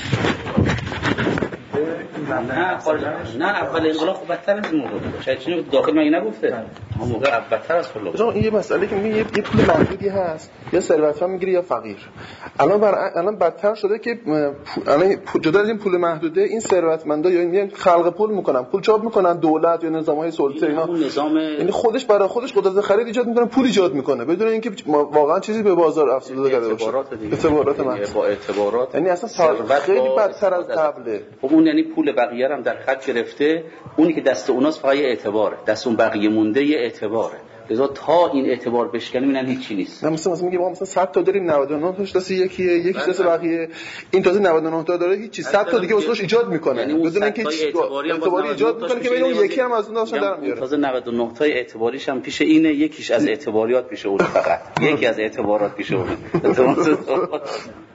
نه اول انقلاب خب بدتر از این موقع شاید چیزی داخل مگه نگفته اون موقع بدتر از خلق. این یه مسئله که میگه یه پول محدودی هست یا ثروتمند میگیره یا فقیر. الان بدتر شده که الان جدا از این پول محدوده این ثروتمندا یا میان خلق پول میکنن، پول چاپ میکنن، دولت یا نظامهای سلطه اینا یعنی خودش برای خودش قدرت خرید ایجاد میکنه، پول ایجاد میکنه بدون اینکه واقعا چیزی به بازار افزوده کرده باشه. اعتبارات با اعتبارات یعنی اصلا خیلی بدتر از قبله. خب اون یعنی پول بقیه هم در خط گرفته، اونی که دست اوناست فقط اعتباره، دست اون بقیه مونده یه اعتباره. لذا تا این اعتبار بشکنه میگن هیچی نیست. نه مثلا میگه ما مثلا 100 تا داریم 99 تاش دست یکیه، یکی دست بقیه، این تازه 99 تا داره هیچی 100 تا دیگه واسش ایجاد میکنه یعنی بدون اینکه اعتباری ایجاد میکنه که ببین اون یکی هم از اون داشتن در میاره. تازه 99 تا اعتباریش هم پیش اینه، یکیش از اعتباریات پیش اون، فقط یکی از اعتبارات پیش اون.